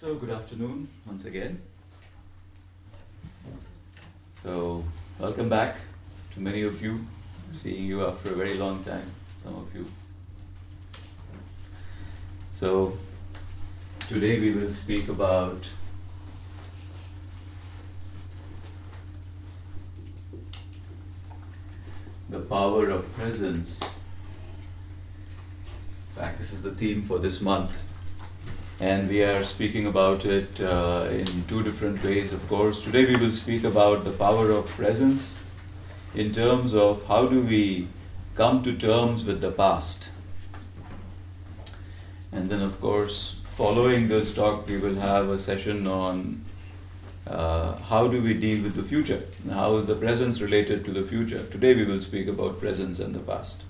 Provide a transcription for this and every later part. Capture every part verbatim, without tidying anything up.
So, good afternoon once again. So, welcome back to many of you. Seeing you after a very long time, some of you. So, today we will speak about the power of presence. In fact, this is the theme for this month. And we are speaking about it uh, in two different ways, of course. Today we will speak about the power of presence in terms of how do we come to terms with the past. And then, of course, following this talk, we will have a session on uh, how do we deal with the future, and how is the presence related to the future. Today we will speak about presence and the past.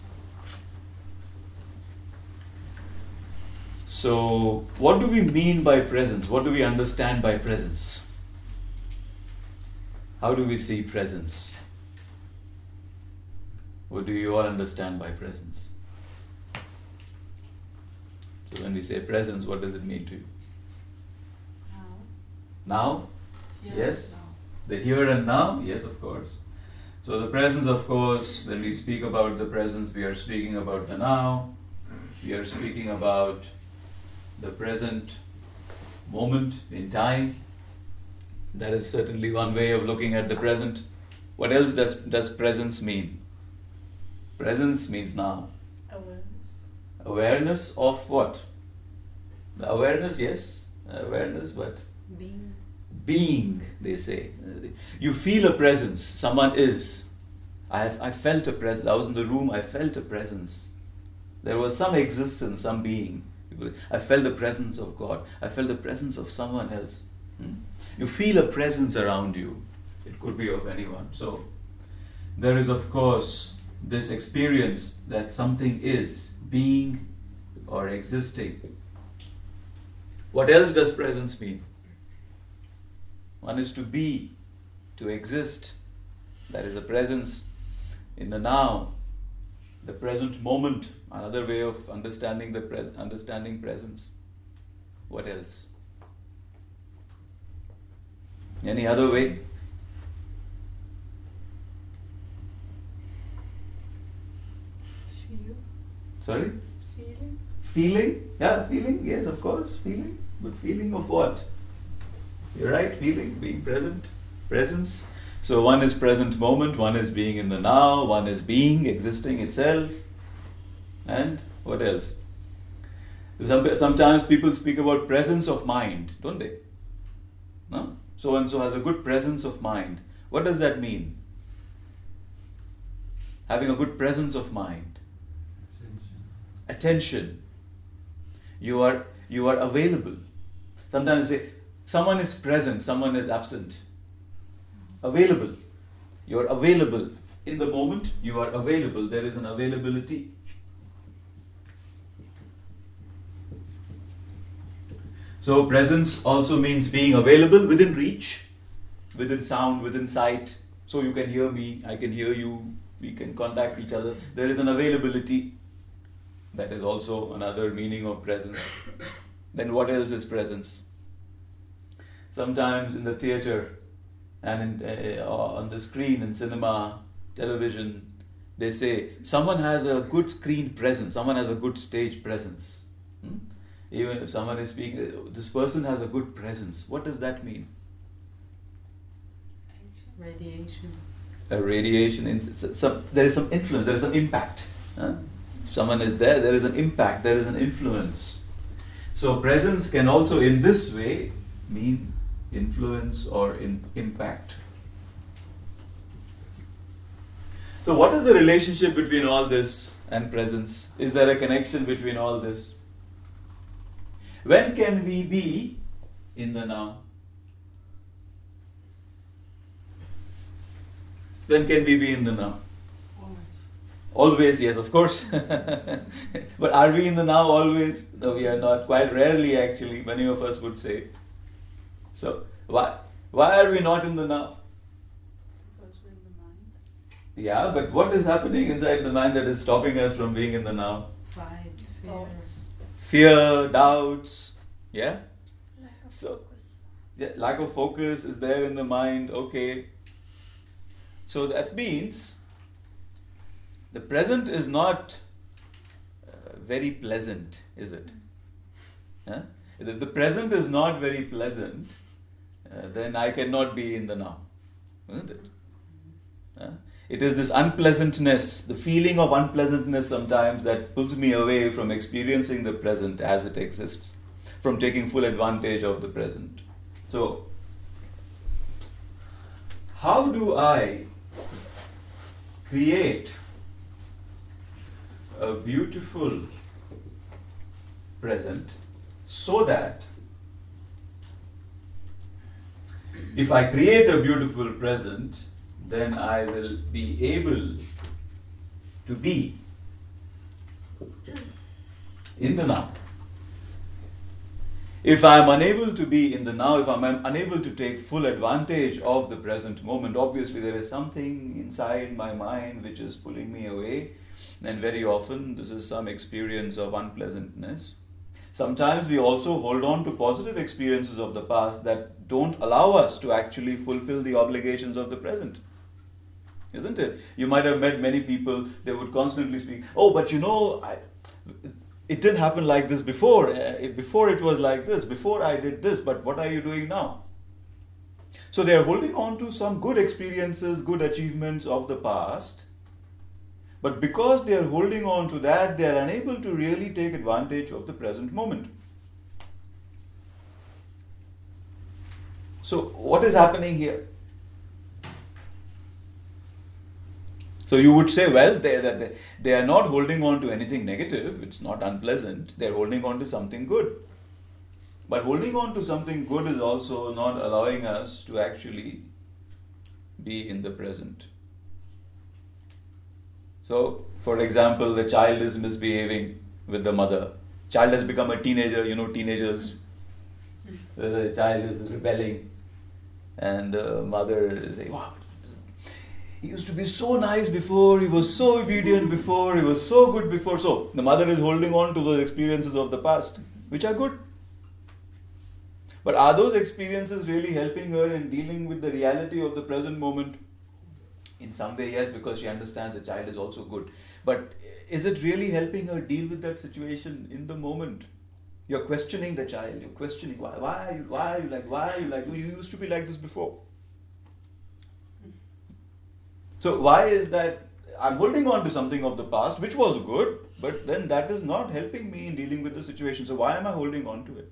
So, what do we mean by presence? What do we understand by presence? How do we see presence? What do you all understand by presence? So, when we say presence, what does it mean to you? Now. Now? Yes. Yes? Now. The here and now? Yes, of course. So, the presence, of course, when we speak about the presence, we are speaking about the now. We are speaking about the present moment in time. That is certainly one way of looking at the present. What else does, does presence mean? Presence means now. Awareness. Awareness of what? Awareness, yes. Awareness, but Being. being, they say. You feel a presence. Someone is. I have, I felt a presence. I was in the room, I felt a presence. There was some existence, some being. I felt the presence of God. I felt the presence of someone else. Hmm? You feel a presence around you. It could be of anyone. So, there is, of course, this experience that something is being or existing. What else does presence mean? One is to be, to exist. That is a presence in the now. The present moment, another way of understanding the pres- understanding presence. What else? Any other way? Feel. Sorry? Feeling. Feeling? Yeah, feeling, yes, of course, feeling. But feeling of what? You're right, feeling, being present, presence. So one is present moment, one is being in the now, one is being, existing itself. And what else? Some, sometimes people speak about presence of mind, don't they? No? So and so has a good presence of mind. What does that mean? Having a good presence of mind. Attention. Attention. You are you are available. Sometimes say someone is present, someone is absent. Available. You are available. In the moment, you are available. There is an availability. So presence also means being available within reach, within sound, within sight. So you can hear me, I can hear you, we can contact each other. There is an availability. That is also another meaning of presence. Then what else is presence? Sometimes in the theater, and in, uh, on the screen in cinema, television, they say someone has a good screen presence, someone has a good stage presence. Hmm? Even if someone is speaking, this person has a good presence. What does that mean? Radiation. A radiation, in, some, there is some influence, there is some impact. Huh? If someone is there, there is an impact, there is an influence. So presence can also in this way mean influence or in impact. So what is the relationship between all this and presence? Is there a connection between all this? When can we be in the now? When can we be in the now? Always. Always, yes, of course. But are we in the now always? No, we are not. Quite rarely, actually, many of us would say. So, why why are we not in the now? Because we're in the mind. Yeah, but what is happening inside the mind that is stopping us from being in the now? Pride, fear. Fear, doubts, yeah? So, yeah, lack of focus is there in the mind. Okay. So that means the present is not uh, very pleasant, is it? Huh? If the present is not very pleasant, uh, then I cannot be in the now, isn't it? Huh? It is this unpleasantness, the feeling of unpleasantness sometimes that pulls me away from experiencing the present as it exists, from taking full advantage of the present. So, how do I create a beautiful present so that if I create a beautiful present, then I will be able to be in the now. If I am unable to be in the now, if I am unable to take full advantage of the present moment, obviously there is something inside my mind which is pulling me away, and very often this is some experience of unpleasantness. Sometimes we also hold on to positive experiences of the past that don't allow us to actually fulfill the obligations of the present. Isn't it? You might have met many people, they would constantly speak, oh, but you know, I, it didn't happen like this before. Uh, it, before it was like this. Before I did this, but what are you doing now? So they are holding on to some good experiences, good achievements of the past. But because they are holding on to that, they are unable to really take advantage of the present moment. So what is happening here? So you would say, well, they, they, they are not holding on to anything negative. It's not unpleasant. They're holding on to something good. But holding on to something good is also not allowing us to actually be in the present. So, for example, the child is misbehaving with the mother. Child has become a teenager. You know, teenagers. The child is rebelling. And the mother is saying, wow, he used to be so nice before, he was so obedient before, he was so good before. So, the mother is holding on to those experiences of the past, which are good. But are those experiences really helping her in dealing with the reality of the present moment? In some way, yes, because she understands the child is also good. But is it really helping her deal with that situation in the moment? You're questioning the child. You're questioning, why, why are you, why are you like, why are you like, you used to be like this before. So why is that? I'm holding on to something of the past, which was good, but then that is not helping me in dealing with the situation. So why am I holding on to it?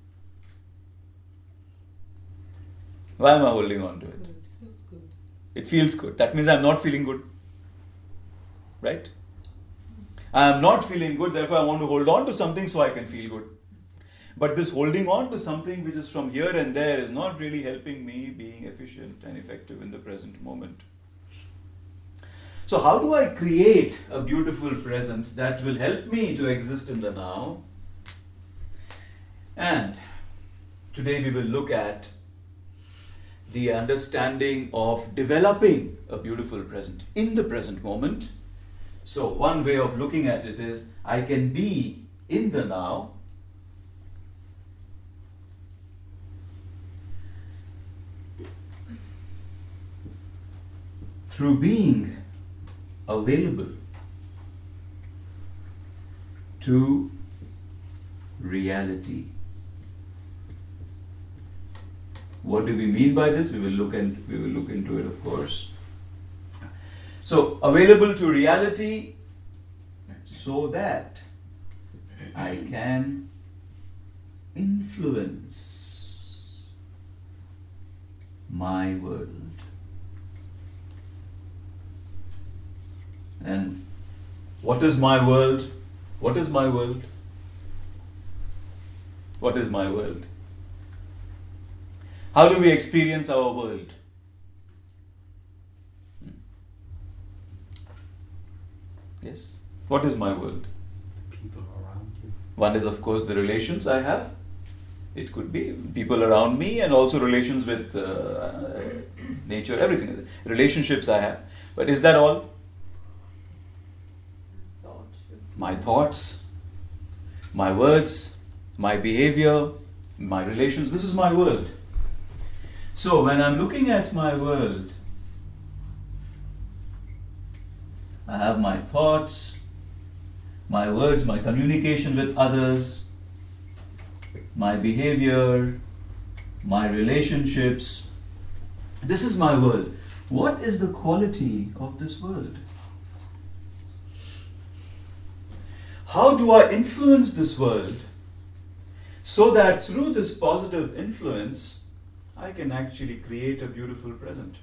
Why am I holding on to it? It feels good. It feels good. That means I'm not feeling good. Right? I am not feeling good, therefore I want to hold on to something so I can feel good. But this holding on to something which is from here and there is not really helping me being efficient and effective in the present moment. So how do I create a beautiful present that will help me to exist in the now? And today we will look at the understanding of developing a beautiful present in the present moment. So one way of looking at it is, I can be in the now through being available to reality. What do we mean by this? We will look and we will look into it, of course. So, available to reality so that I can influence my world. And what is my world? What is my world? What is my world? How do we experience our world? Hmm. Yes? What is my world? People around you. One is, of course, the relations I have. It could be people around me and also relations with uh, nature, everything. Relationships I have. But is that all? My thoughts, my words, my behavior, My relations, this is my world. So when I'm looking at my world, I have my thoughts, my words, my communication with others, my behavior, my relationships. This is my world. What is the quality of this world? How do I influence this world so that through this positive influence, I can actually create a beautiful present?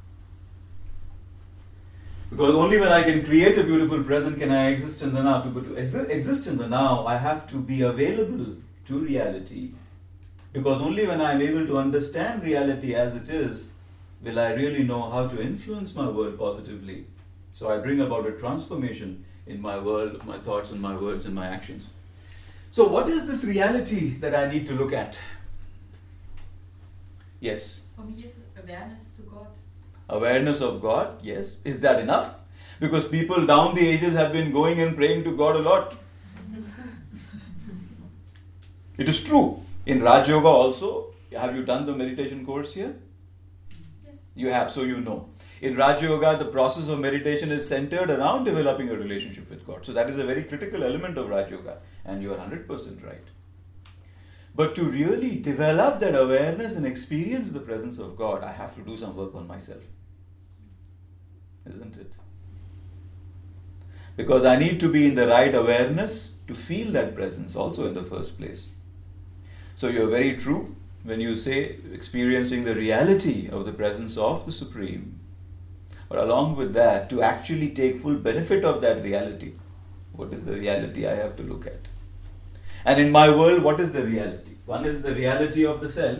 Because only when I can create a beautiful present can I exist in the now. To, to exi- exist in the now, I have to be available to reality. Because only when I am able to understand reality as it is, will I really know how to influence my world positively. So I bring about a transformation in my world, my thoughts and my words and my actions. So what is this reality that I need to look at? Yes. For me, is awareness to God. Awareness of God, yes. Is that enough? Because people down the ages have been going and praying to God a lot. It is true. In Raj Yoga also, have you done the meditation course here? Yes. You have, so you know. In Raj Yoga, the process of meditation is centered around developing a relationship with God. So that is a very critical element of Raj Yoga. And you are one hundred percent right. But to really develop that awareness and experience the presence of God, I have to do some work on myself. Isn't it? Because I need to be in the right awareness to feel that presence also in the first place. So you're very true when you say experiencing the reality of the presence of the Supreme. But along with that, to actually take full benefit of that reality, what is the reality I have to look at? And in my world, what is the reality? One is the reality of the self.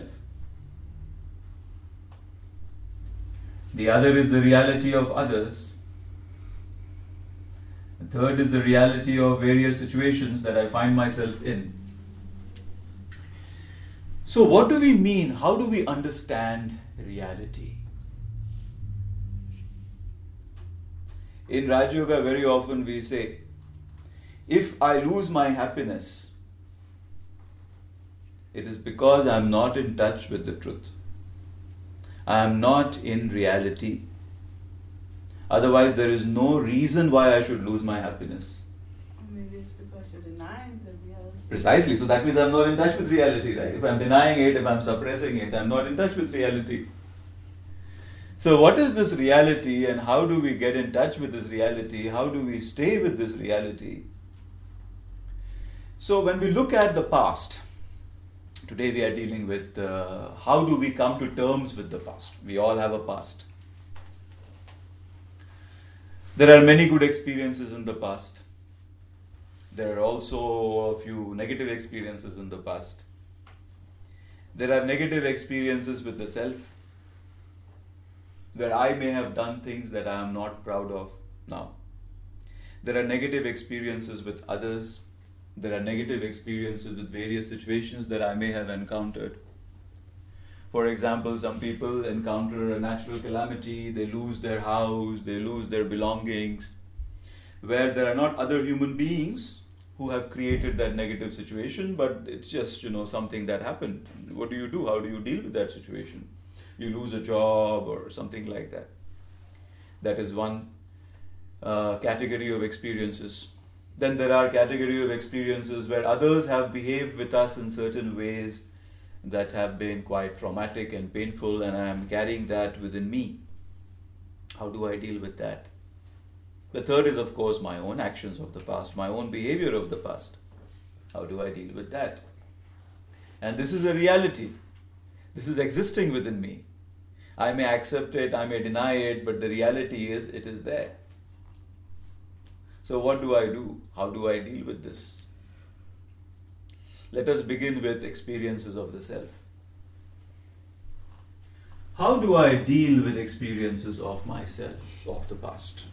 The other is the reality of others. The third is the reality of various situations that I find myself in. So what do we mean? How do we understand reality? In Raj Yoga, very often we say, if I lose my happiness, it is because I am not in touch with the truth. I am not in reality. Otherwise, there is no reason why I should lose my happiness. Or maybe it's because you're denying the reality. Precisely. So that means I'm not in touch with reality, right? If I'm denying it, if I'm suppressing it, I'm not in touch with reality. So what is this reality and how do we get in touch with this reality? How do we stay with this reality? So when we look at the past, today we are dealing with uh, how do we come to terms with the past? We all have a past. There are many good experiences in the past. There are also a few negative experiences in the past. There are negative experiences with the self, where I may have done things that I am not proud of now. There are negative experiences with others. There are negative experiences with various situations that I may have encountered. For example, some people encounter a natural calamity, they lose their house, they lose their belongings, where there are not other human beings who have created that negative situation, but it's just, you know, something that happened. What do you do? How do you deal with that situation? You lose a job or something like that. That is one uh, category of experiences. Then there are category of experiences where others have behaved with us in certain ways that have been quite traumatic and painful, and I am carrying that within me. How do I deal with that? The third is, of course, my own actions of the past, my own behavior of the past. How do I deal with that? And this is a reality. This is existing within me. I may accept it, I may deny it, but the reality is it is there. So what do I do? How do I deal with this? Let us begin with experiences of the self. How do I deal with experiences of myself, of the past?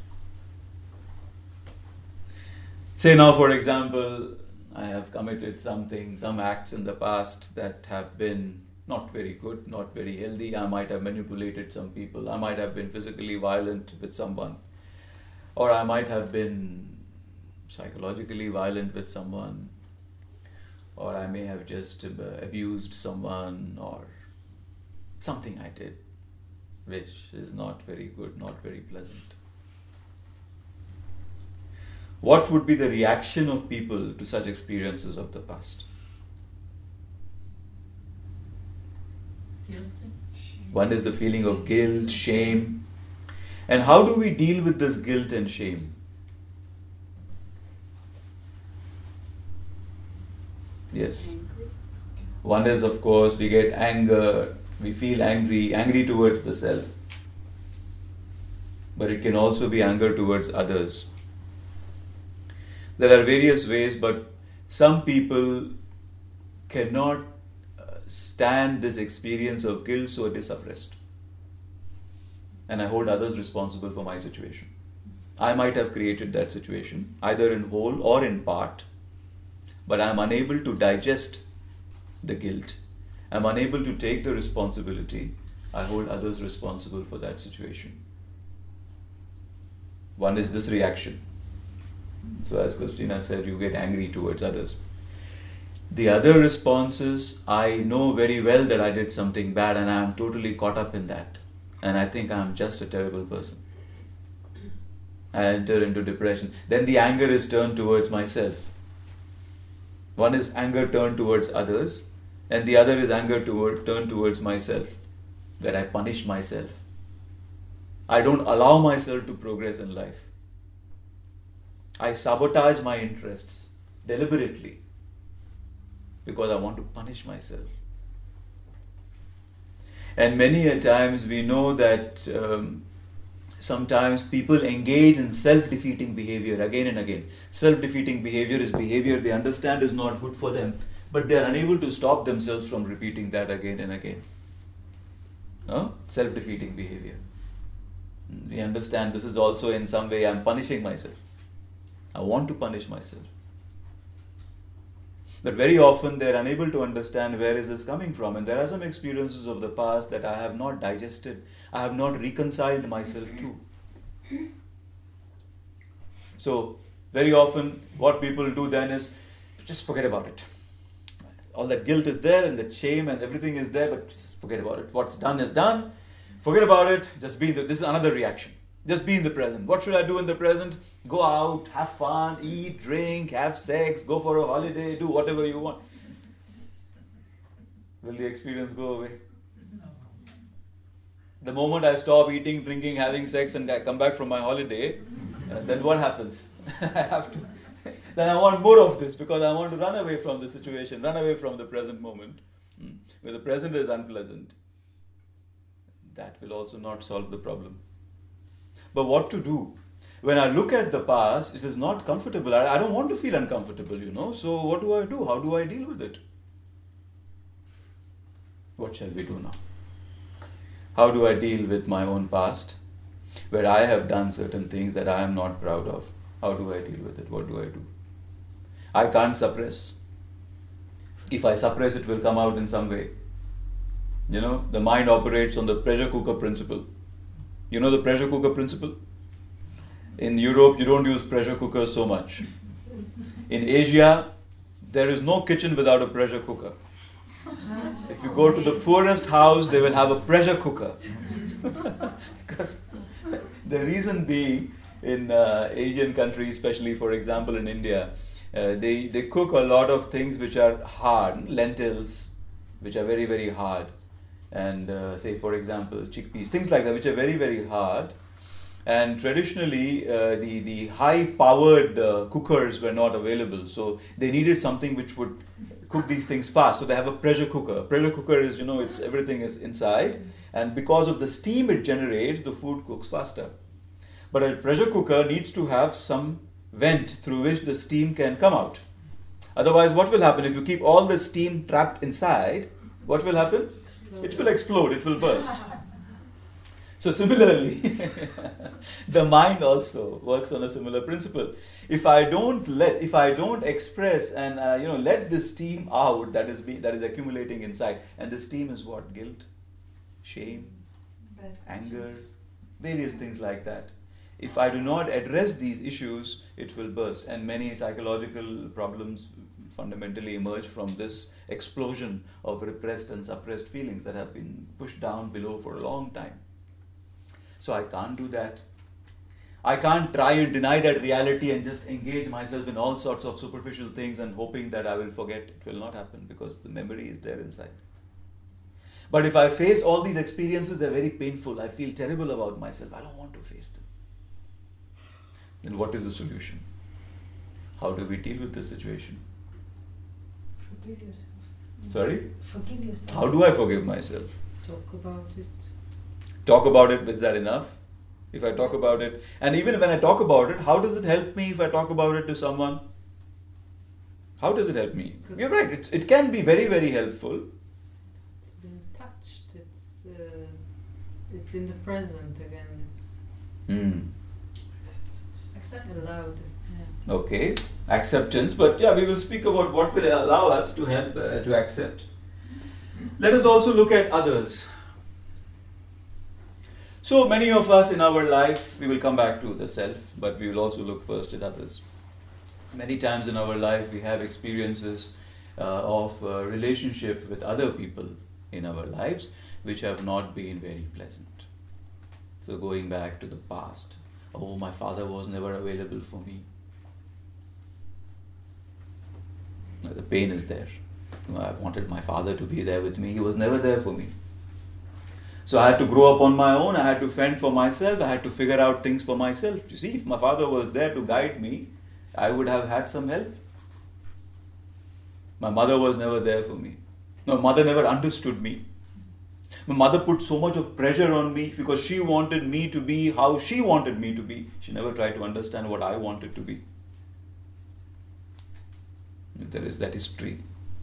Say now, for example, I have committed something, some acts in the past that have been not very good, not very healthy. I might have manipulated some people. I might have been physically violent with someone. Or I might have been psychologically violent with someone. or I may have just uh, abused someone, or something I did which is not very good, not very pleasant. What would be the reaction of people to such experiences of the past? Guilty. One is the feeling of guilt, shame. And how do we deal with this guilt and shame? Yes. One is, of course, we get anger, we feel angry, angry towards the self. But it can also be anger towards others. There are various ways, but some people cannot stand this experience of guilt, so it is suppressed. And I hold others responsible for my situation. I might have created that situation, either in whole or in part, but I am unable to digest the guilt. I am unable to take the responsibility. I hold others responsible for that situation. One is this reaction. So as Christina said, you get angry towards others. The other response is, I know very well that I did something bad and I am totally caught up in that. And I think I am just a terrible person. I enter into depression. Then the anger is turned towards myself. One is anger turned towards others, and the other is anger toward, turned towards myself, where I punish myself. I don't allow myself to progress in life. I sabotage my interests deliberately because I want to punish myself. And many a times we know that um, sometimes people engage in self-defeating behavior again and again. Self-defeating behavior is behavior they understand is not good for them, but they are unable to stop themselves from repeating that again and again. No? Self-defeating behavior. We understand this is also in some way I am punishing myself. I want to punish myself. But very often they are unable to understand where is this coming from. And there are some experiences of the past that I have not digested. I have not reconciled myself to. So very often what people do then is just forget about it. All that guilt is there and that shame and everything is there, but just forget about it. What's done is done. Forget about it. Just be in the, this is another reaction. Just be in the present. What should I do in the present? Go out, have fun, eat, drink, have sex, go for a holiday, do whatever you want. Will the experience go away? No. The moment I stop eating, drinking, having sex and I come back from my holiday, uh, then what happens? I have to. Then I want more of this because I want to run away from the situation, run away from the present moment. Hmm. Where the present is unpleasant. That will also not solve the problem. But what to do? When I look at the past, it is not comfortable. I, I don't want to feel uncomfortable, you know. So what do I do? How do I deal with it? What shall we do now? How do I deal with my own past, where I have done certain things that I am not proud of? How do I deal with it? What do I do? I can't suppress. If I suppress, it will come out in some way. You know, the mind operates on the pressure cooker principle. You know the pressure cooker principle? In Europe, you don't use pressure cookers so much. In Asia, there is no kitchen without a pressure cooker. If you go to the poorest house, they will have a pressure cooker. Because the reason being, in uh, Asian countries, especially for example in India, uh, they, they cook a lot of things which are hard, lentils, which are very, very hard. And uh, say for example chickpeas, things like that which are very very hard, and traditionally uh, the, the high powered uh, cookers were not available, so they needed something which would cook these things fast, so they have a pressure cooker. A pressure cooker is, you know, it's everything is inside, and because of the steam it generates, the food cooks faster. But a pressure cooker needs to have some vent through which the steam can come out. Otherwise what will happen if you keep all the steam trapped inside? What will happen? It will explode, it will burst. So similarly, the mind also works on a similar principle. If I don't let, if I don't express and uh, you know let the steam out that is be, that is accumulating inside, and the steam is what? Guilt, shame, anger, various things like that. If I do not address these issues, it will burst, and many psychological problems fundamentally emerge from this explosion of repressed and suppressed feelings that have been pushed down below for a long time. So I can't do that. I can't try and deny that reality and just engage myself in all sorts of superficial things and hoping that I will forget. It will not happen because the memory is there inside. But if I face all these experiences, they're very painful. I feel terrible about myself. I don't want to face them. Then what is the solution? How do we deal with this situation? Forgive yourself. Sorry? Forgive yourself. How do I forgive myself? Talk about it. Talk about it, is that enough? If I talk about it, and even when I talk about it, how does it help me if I talk about it to someone? How does it help me? You're right, it's, it can be very, very helpful. It's been touched, it's uh, it's in the present again, it's Hmm. Acceptance. allowed. Yeah. Okay, acceptance, but yeah, we will speak about what will allow us to help uh, to accept. Let us also look at others. So many of us in our life, we will come back to the self, but we will also look first at others. Many times in our life, we have experiences uh, of uh, relationship with other people in our lives, which have not been very pleasant. So going back to the past, oh, my father was never available for me. The pain is there. I wanted my father to be there with me. He was never there for me. So I had to grow up on my own. I had to fend for myself. I had to figure out things for myself. You see, if my father was there to guide me, I would have had some help. My mother was never there for me. My mother never understood me. My mother put so much of pressure on me because she wanted me to be how she wanted me to be. She never tried to understand what I wanted to be. There is that history.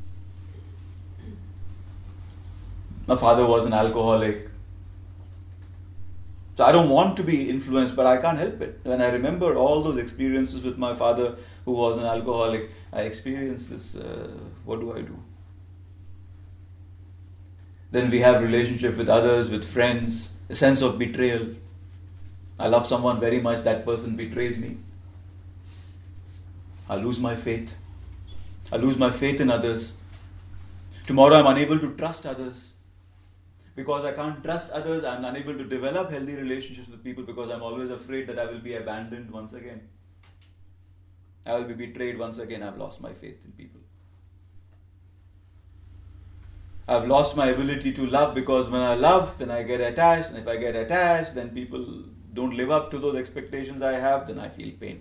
My father was an alcoholic. So I don't want to be influenced, but I can't help it. When I remember all those experiences with my father, who was an alcoholic, I experienced this, uh, what do I do? Then we have relationship with others, with friends, a sense of betrayal. I love someone very much, that person betrays me. I lose my faith. I lose my faith in others. Tomorrow I'm unable to trust others. Because I can't trust others, I'm unable to develop healthy relationships with people because I'm always afraid that I will be abandoned once again. I will be betrayed once again. I've lost my faith in people. I've lost my ability to love because when I love, then I get attached. And if I get attached, then people don't live up to those expectations I have, then I feel pain.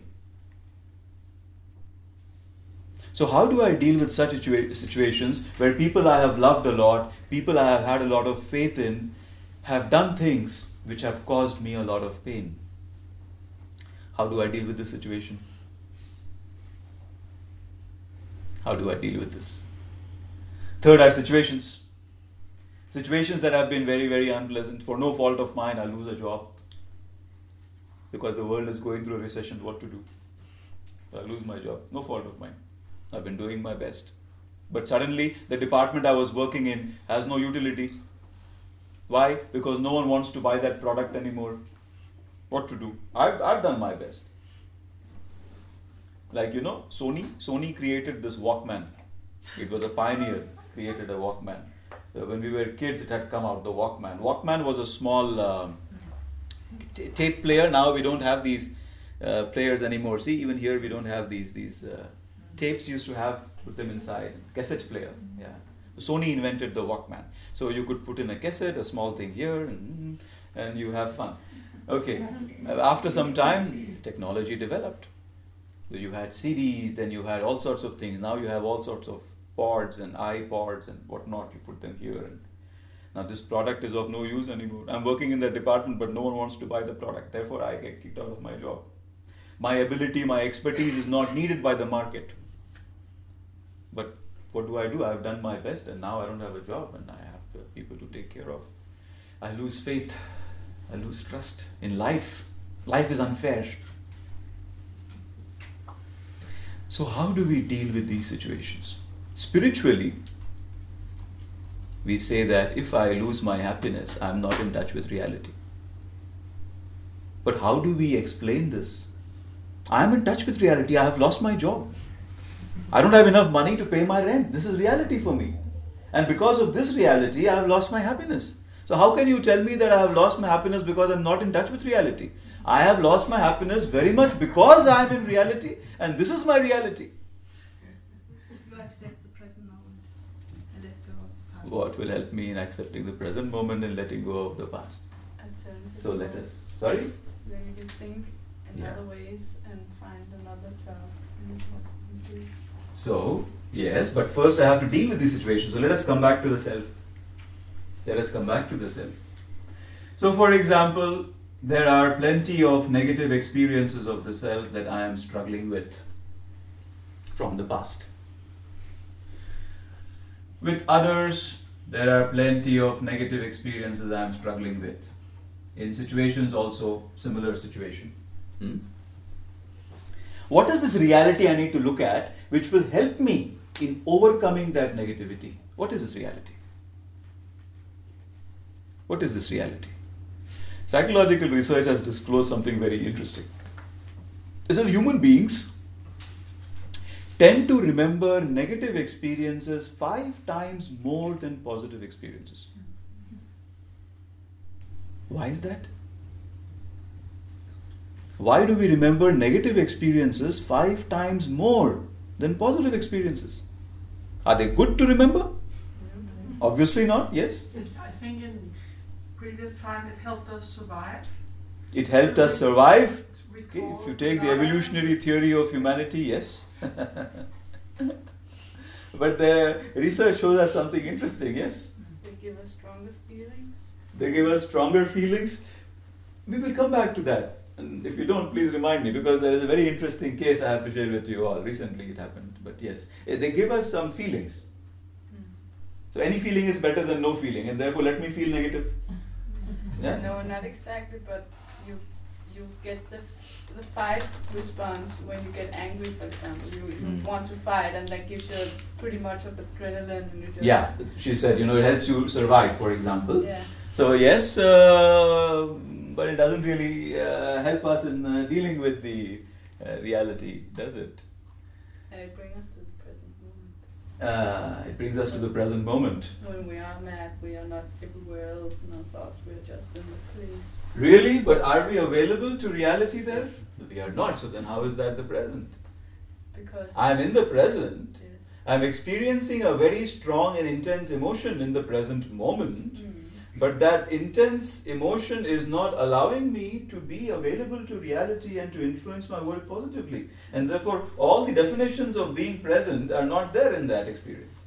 So how do I deal with such situa- situations where people I have loved a lot, people I have had a lot of faith in, have done things which have caused me a lot of pain? How do I deal with this situation? How do I deal with this? Third are situations. Situations that have been very, very unpleasant. For no fault of mine, I lose a job. Because the world is going through a recession, what to do? I lose my job. No fault of mine. I've been doing my best. But suddenly, the department I was working in has no utility. Why? Because no one wants to buy that product anymore. What to do? I've, I've done my best. Like, you know, Sony, Sony created this Walkman. It was a pioneer, created a Walkman. Uh, when we were kids, it had come out, the Walkman. Walkman was a small uh, t- tape player. Now we don't have these uh, players anymore. See, even here we don't have these these uh, tapes used to have, put them inside. Cassette player, yeah. Sony invented the Walkman. So you could put in a cassette, a small thing here, and, and you have fun. Okay, after some time, technology developed. So you had C Ds, then you had all sorts of things. Now you have all sorts of pods and iPods and whatnot. You put them here. And now this product is of no use anymore. I'm working in that department, but no one wants to buy the product. Therefore, I get kicked out of my job. My ability, my expertise is not needed by the market. But what do I do? I've done my best and now I don't have a job and I have people to take care of. I lose faith. I lose trust in life. Life is unfair. So how do we deal with these situations? Spiritually, we say that if I lose my happiness, I'm not in touch with reality. But how do we explain this? I'm in touch with reality. I have lost my job. I don't have enough money to pay my rent. This is reality for me. And because of this reality, I have lost my happiness. So how can you tell me that I have lost my happiness because I'm not in touch with reality? I have lost my happiness very much because I am in reality, and this is my reality. You accept the present moment and let go of the past. What will help me in accepting the present moment and letting go of the past? Alternative So let goals. us. Sorry? Then you can think in Yeah. other ways and find another job and what you do. So, yes, but first I have to deal with these situations. So let us come back to the self. Let us come back to the self. So, for example, there are plenty of negative experiences of the self that I am struggling with from the past. With others, there are plenty of negative experiences I am struggling with. In situations also, similar situation. Hmm? What is this reality I need to look at which will help me in overcoming that negativity? What is this reality? What is this reality? Psychological research has disclosed something very interesting. Is that human beings tend to remember negative experiences five times more than positive experiences. Why is that? Why do we remember negative experiences five times more than positive experiences? Are they good to remember? Obviously not, yes. I think in previous time it helped us survive. It helped us survive. To Okay, recall if you take the another- evolutionary theory of humanity, yes. But the research shows us something interesting, yes. They give us stronger feelings. They give us stronger feelings. We will come back to that. And if you don't, please remind me, because there is a very interesting case I have to share with you all. Recently it happened, but yes. Eh, They give us some feelings. So any feeling is better than no feeling, and therefore let me feel negative. Yeah? No, not exactly, but you you get the the fight response when you get angry, for example. You, you Mm. want to fight, and that gives you pretty much of adrenaline, and you just Yeah, she said, you know, it helps you survive, for example. yeah. So yes, uh, but it doesn't really uh, help us in uh, dealing with the uh, reality, does it? And it brings us to the present moment. Uh, it brings us to the present moment. When we are mad, we are not everywhere else in our thoughts. We are just in the place. Really? But are we available to reality there? We are not. So then how is that the present? Because I am in the present. yes. I am experiencing a very strong and intense emotion in the present moment. Mm. But that intense emotion is not allowing me to be available to reality and to influence my world positively. And therefore, all the definitions of being present are not there in that experience.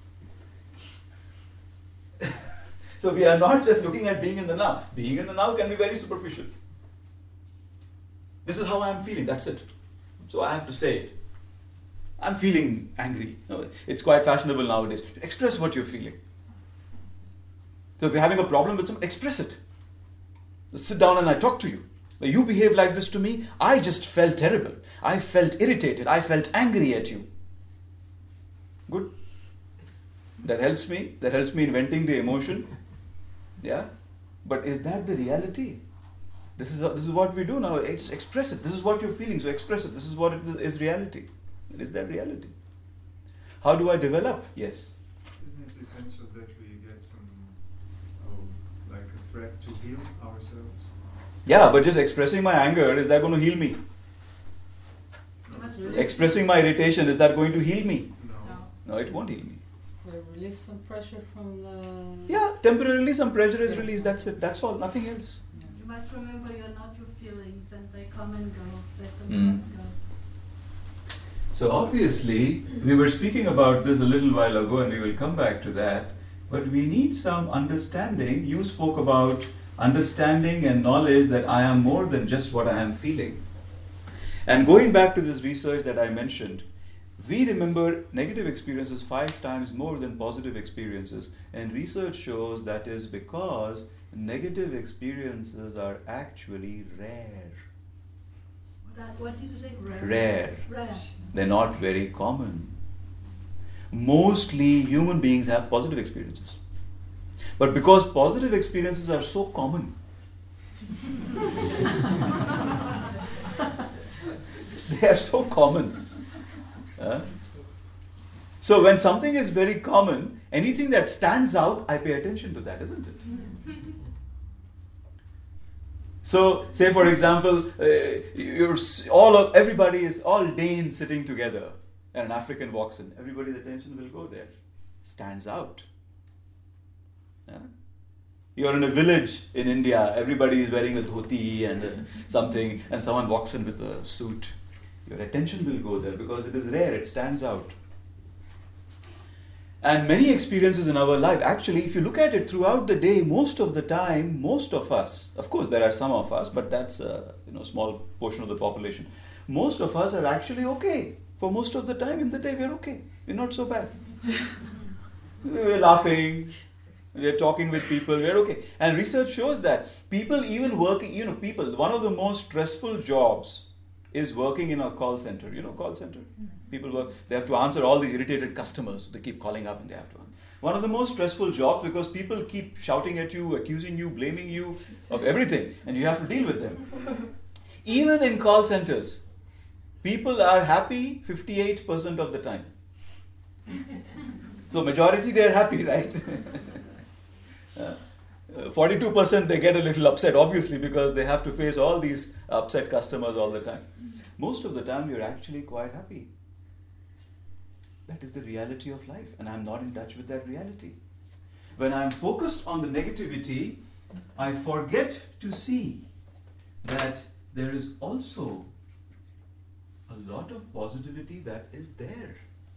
So we are not just looking at being in the now. Being in the now can be very superficial. This is how I am feeling, that's it. So I have to say it. I'm feeling angry. No, it's quite fashionable nowadays to express what you're feeling. So if you're having a problem with someone, express it. Sit down and I talk to you. When you behave like this to me, I just felt terrible. I felt irritated. I felt angry at you. Good. That helps me. That helps me in venting the emotion. Yeah. But is that the reality? This is this is what we do now. Ex- express it. This is what you're feeling. So express it. This is what it is, is reality. Is that reality? How do I develop? Yes. Isn't it essential that we get some, oh, like a thread to heal ourselves? Yeah, but just expressing my anger, is that going to heal me? That's Really? really- Expressing my irritation, is that going to heal me? No. No. No, it won't heal me. Or release some pressure from the. Yeah, temporarily some pressure is released, that's it. That's all, nothing else. You must remember you're not your feelings and they come and go. Let them Mm. come and go. So obviously, we were speaking about this a little while ago and we will come back to that. But we need some understanding. You spoke about understanding and knowledge that I am more than just what I am feeling. And going back to this research that I mentioned, we remember negative experiences five times more than positive experiences. And research shows that is because negative experiences are actually rare. What, what did you say? Rare. Rare. Rare. They're not very common. Mostly human beings have positive experiences. But because positive experiences are so common, they are so common. uh, So when something is very common, anything that stands out, I pay attention to that, isn't it? So, say for example, uh, you're s- all of everybody is all Danes sitting together, and an African walks in. Everybody's attention will go there. Stands out. Yeah? You're in a village in India. Everybody is wearing a dhoti and uh, something, and someone walks in with a suit. Your attention will go there because it is rare. It stands out. And many experiences in our life, actually, if you look at it throughout the day, most of the time, most of us, of course there are some of us, but that's a you know, small portion of the population. Most of us are actually okay. For most of the time in the day, we're okay. We're not so bad. We're laughing, we're talking with people, we're okay. And research shows that people even working, you know, people, one of the most stressful jobs is working in a call center. You know, call center? People work, they have to answer all the irritated customers. They keep calling up and they have to answer. One of the most stressful jobs because people keep shouting at you, accusing you, blaming you of everything, and you have to deal with them. Even in call centers, people are happy fifty-eight percent of the time. So majority they are happy, right? uh, forty-two percent they get a little upset, obviously, because they have to face all these upset customers all the time. Most of the time you're actually quite happy. That is the reality of life, and I'm not in touch with that reality. When I'm focused on the negativity, I forget to see that there is also a lot of positivity that is there.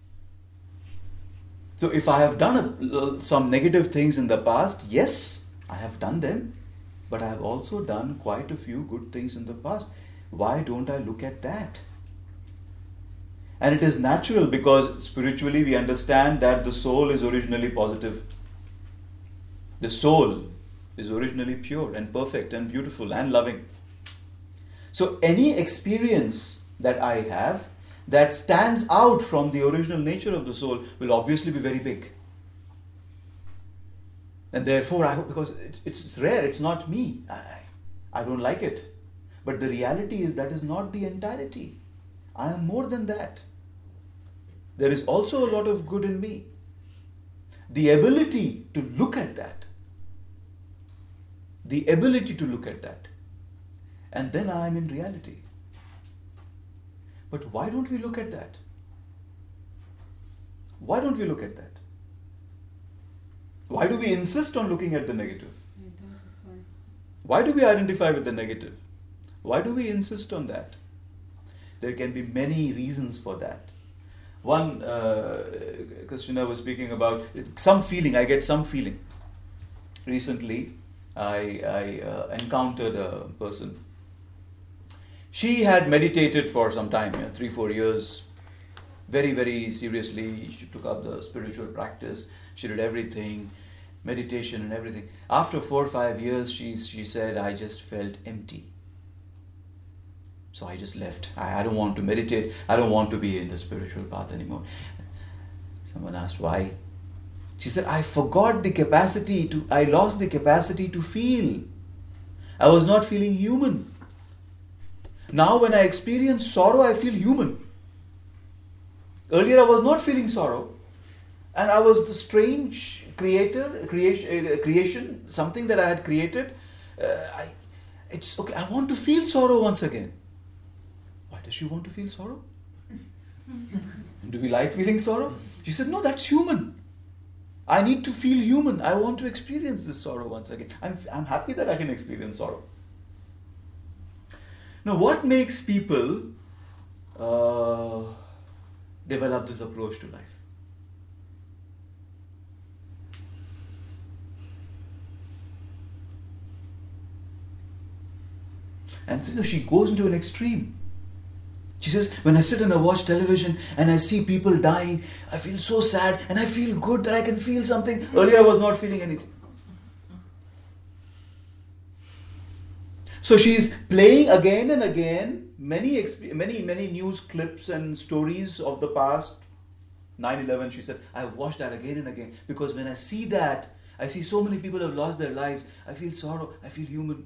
So if I have done a, some negative things in the past, yes, I have done them, but I have also done quite a few good things in the past. Why don't I look at that? And it is natural because spiritually we understand that the soul is originally positive. The soul is originally pure and perfect and beautiful and loving. So any experience that I have that stands out from the original nature of the soul will obviously be very big. And therefore, I hope, because it, it's rare, it's not me. I, I don't like it. But the reality is that is not the entirety. I am more than that. There is also a lot of good in me. The ability to look at that. The ability to look at that. And then I am in reality. But why don't we look at that? Why don't we look at that? Why do we insist on looking at the negative? Identify. Why do we identify with the negative? Why do we insist on that? There can be many reasons for that. One, uh, Christina was speaking about it's some feeling, I get some feeling. Recently, I, I uh, encountered a person. She had meditated for some time, yeah, three, four years, very, very seriously. She took up the spiritual practice. She did everything, meditation and everything. After four or five years, she, she said, I just felt empty. So I just left. I, I don't want to meditate. I don't want to be in the spiritual path anymore. Someone asked why. She said, I forgot the capacity to, I lost the capacity to feel. I was not feeling human. Now when I experience sorrow, I feel human. Earlier I was not feeling sorrow. And I was the strange creator, creation, uh, creation something that I had created. Uh, I, it's okay, I want to feel sorrow once again. Why does she want to feel sorrow? Do we like feeling sorrow? She said, no, that's human. I need to feel human. I want to experience this sorrow once again. I'm, I'm happy that I can experience sorrow. Now, what makes people uh, develop this approach to life? And you know, she goes into an extreme. She says, when I sit and I watch television and I see people dying, I feel so sad and I feel good that I can feel something. Earlier I was not feeling anything. So she's playing again and again many, exp- many, many news clips and stories of the past. nine eleven, she said, I've watched that again and again because when I see that, I see so many people have lost their lives. I feel sorrow. I feel human.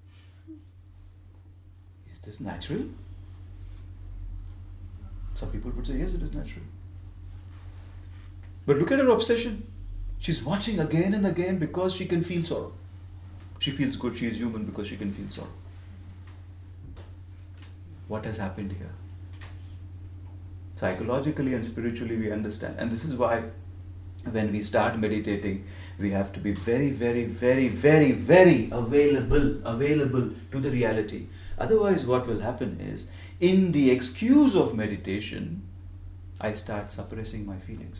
Is this natural? Some people would say, yes, it is natural. But look at her obsession. She's watching again and again because she can feel sorrow. She feels good, she is human because she can feel sorrow. What has happened here? Psychologically and spiritually we understand. And this is why when we start meditating, we have to be very, very, very, very, very available, available to the reality. Otherwise, what will happen is, in the excuse of meditation, I start suppressing my feelings.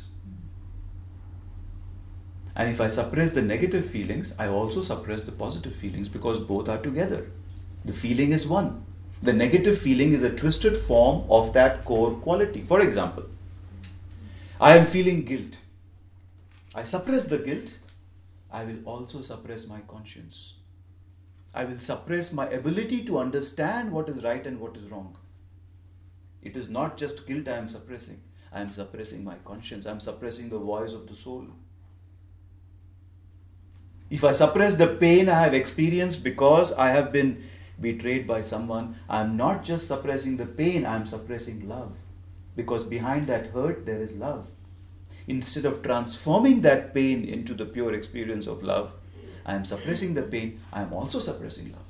And if I suppress the negative feelings, I also suppress the positive feelings because both are together. The feeling is one. The negative feeling is a twisted form of that core quality. For example, I am feeling guilt. I suppress the guilt, I will also suppress my conscience. I will suppress my ability to understand what is right and what is wrong. It is not just guilt I am suppressing. I am suppressing my conscience. I am suppressing the voice of the soul. If I suppress the pain I have experienced because I have been betrayed by someone, I am not just suppressing the pain, I am suppressing love. Because behind that hurt, there is love. Instead of transforming that pain into the pure experience of love, I am suppressing the pain, I am also suppressing love.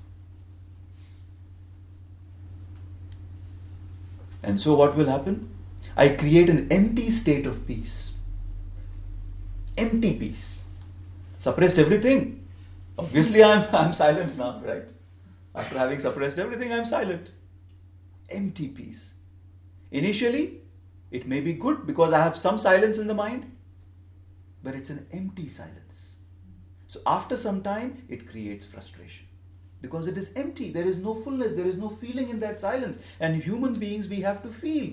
And so what will happen? I create an empty state of peace. Empty peace. Suppressed everything. Obviously I am, I am silent now, right? After having suppressed everything, I am silent. Empty peace. Initially, it may be good because I have some silence in the mind, but it's an empty silence. So after some time, it creates frustration. Because it is empty. There is no fullness. There is no feeling in that silence. And human beings, we have to feel.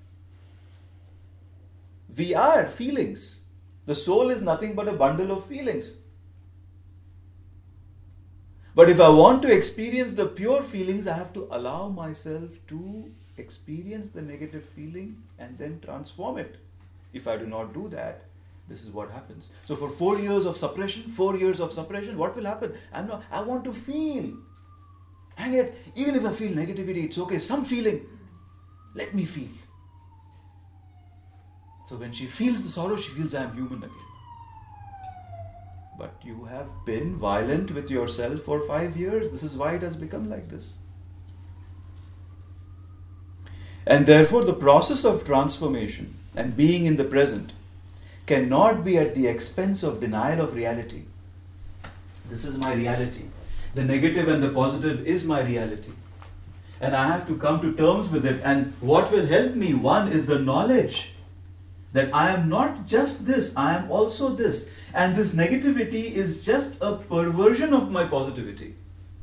We are feelings. The soul is nothing but a bundle of feelings. But if I want to experience the pure feelings, I have to allow myself to experience the negative feeling and then transform it. If I do not do that, this is what happens. So for four years of suppression, four years of suppression, what will happen? I'm not, I want to feel. And yet, even if I feel negativity, it's okay. Some feeling, let me feel. So when she feels the sorrow, she feels I am human again. But you have been violent with yourself for five years. This is why it has become like this. And therefore, the process of transformation and being in the present cannot be at the expense of denial of reality. This is my reality. The negative and the positive is my reality. And I have to come to terms with it. And what will help me? One is the knowledge that I am not just this, I am also this. And this negativity is just a perversion of my positivity.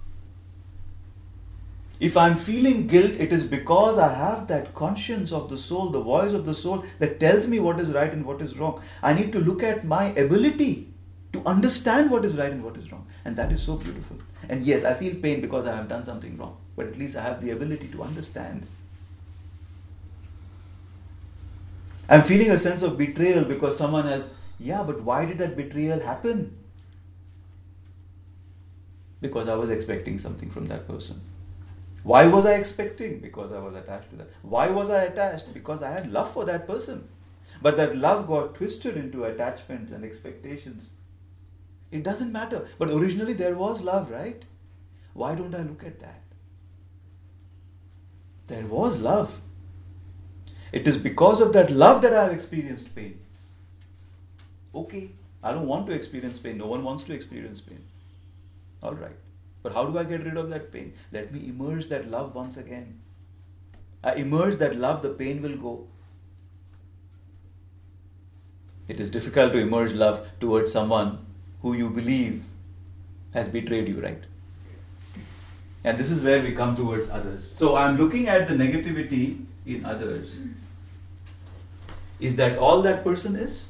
If I'm feeling guilt, it is because I have that conscience of the soul, the voice of the soul that tells me what is right and what is wrong. I need to look at my ability to understand what is right and what is wrong. And that is so beautiful. And yes, I feel pain because I have done something wrong. But at least I have the ability to understand. I'm feeling a sense of betrayal because someone has, yeah, but why did that betrayal happen? Because I was expecting something from that person. Why was I expecting? Because I was attached to that. Why was I attached? Because I had love for that person. But that love got twisted into attachments and expectations. It doesn't matter. But originally there was love, right? Why don't I look at that? There was love. It is because of that love that I have experienced pain. Okay, I don't want to experience pain. No one wants to experience pain. All right. But how do I get rid of that pain? Let me immerse that love once again. I immerse that love, the pain will go. It is difficult to immerse love towards someone who you believe has betrayed you, right? And this is where we come towards others. So I'm looking at the negativity in others. Is that all that person is?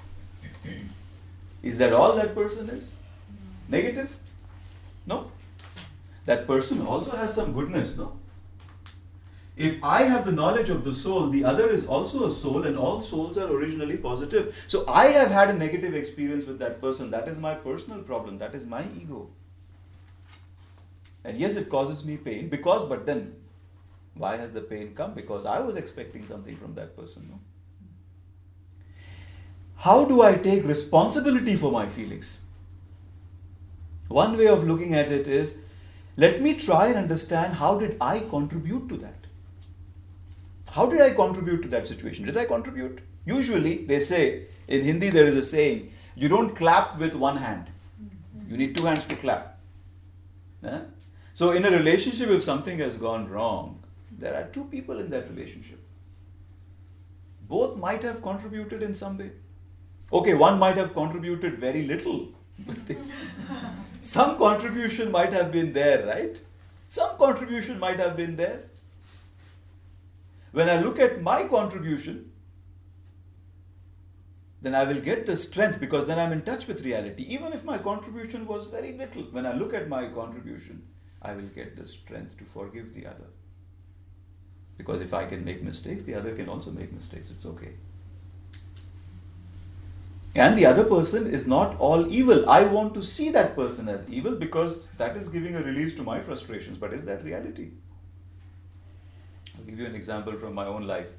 Is that all that person is? Negative? No. That person also has some goodness, no? If I have the knowledge of the soul, the other is also a soul and all souls are originally positive. So I have had a negative experience with that person. That is my personal problem. That is my ego. And yes, it causes me pain because, but then, why has the pain come? Because I was expecting something from that person, no? how do I take responsibility for my feelings? One way of looking at it is, let me try and understand how did I contribute to that? How did I contribute to that situation? Did I contribute? Usually, they say, in Hindi there is a saying, you don't clap with one hand. You need two hands to clap. Eh? So in a relationship, if something has gone wrong, there are two people in that relationship. Both might have contributed in some way. Okay, one might have contributed very little. But this, some contribution might have been there, right? Some contribution might have been there. When I look at my contribution, then I will get the strength, because then I'm in touch with reality. Even if my contribution was very little, when I look at my contribution, I will get the strength to forgive the other. Because if I can make mistakes, the other can also make mistakes. It's okay. And the other person is not all evil. I want to see that person as evil because that is giving a release to my frustrations. But is that reality? I'll give you an example from my own life.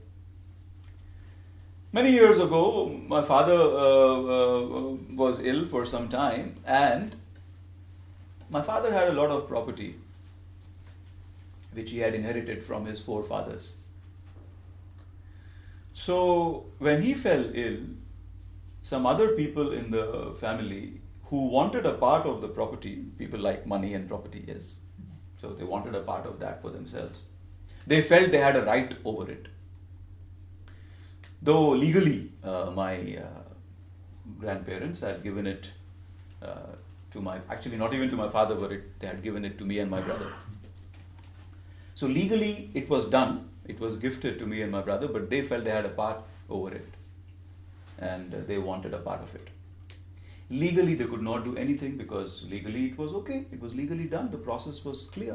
Many years ago, my father uh, uh, was ill for some time, and my father had a lot of property which he had inherited from his forefathers. So when he fell ill, some other people in the family who wanted a part of the property, people like money and property, yes, so they wanted a part of that for themselves. They felt they had a right over it. Though legally, uh, my uh, grandparents had given it uh, to my, actually not even to my father, but it, they had given it to me and my brother. So legally, it was done. It was gifted to me and my brother, but they felt they had a part over it. And uh, they wanted a part of it. Legally, they could not do anything because legally it was okay. It was legally done. The process was clear.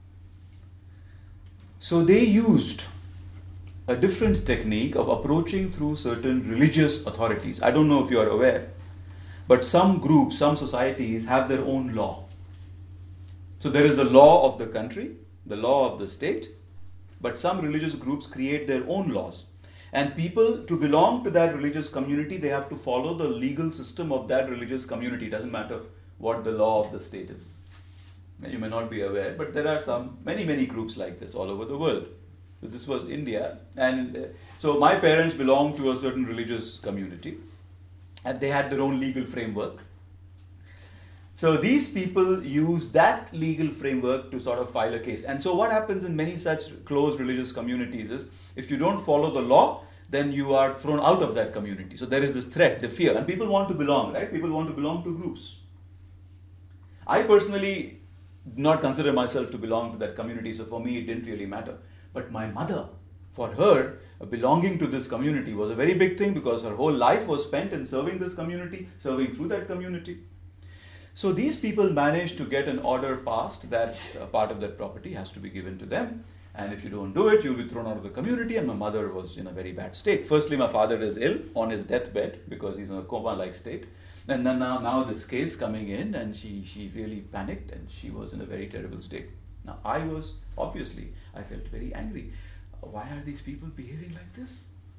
So they used a different technique of approaching through certain religious authorities. I don't know if you are aware, but some groups, some societies have their own law. So there is the law of the country, the law of the state, but some religious groups create their own laws. And people, to belong to that religious community, they have to follow the legal system of that religious community. It doesn't matter what the law of the state is. You may not be aware, but there are some, many, many groups like this all over the world. So this was India. And uh, so my parents belonged to a certain religious community. And they had their own legal framework. So these people use that legal framework to sort of file a case. And so what happens in many such closed religious communities is, if you don't follow the law, then you are thrown out of that community. So there is this threat, the fear. And people want to belong, right? People want to belong to groups. I personally do not consider myself to belong to that community. So for me, it didn't really matter. But my mother, for her, belonging to this community was a very big thing because her whole life was spent in serving this community, serving through that community. So these people managed to get an order passed that a part of that property has to be given to them. And if you don't do it, you'll be thrown out of the community. And my mother was in a very bad state. Firstly, my father is ill on his deathbed because he's in a coma-like state. And then now, now this case coming in, and she, she really panicked and she was in a very terrible state. Now I was, obviously, I felt very angry. Why are these people behaving like this?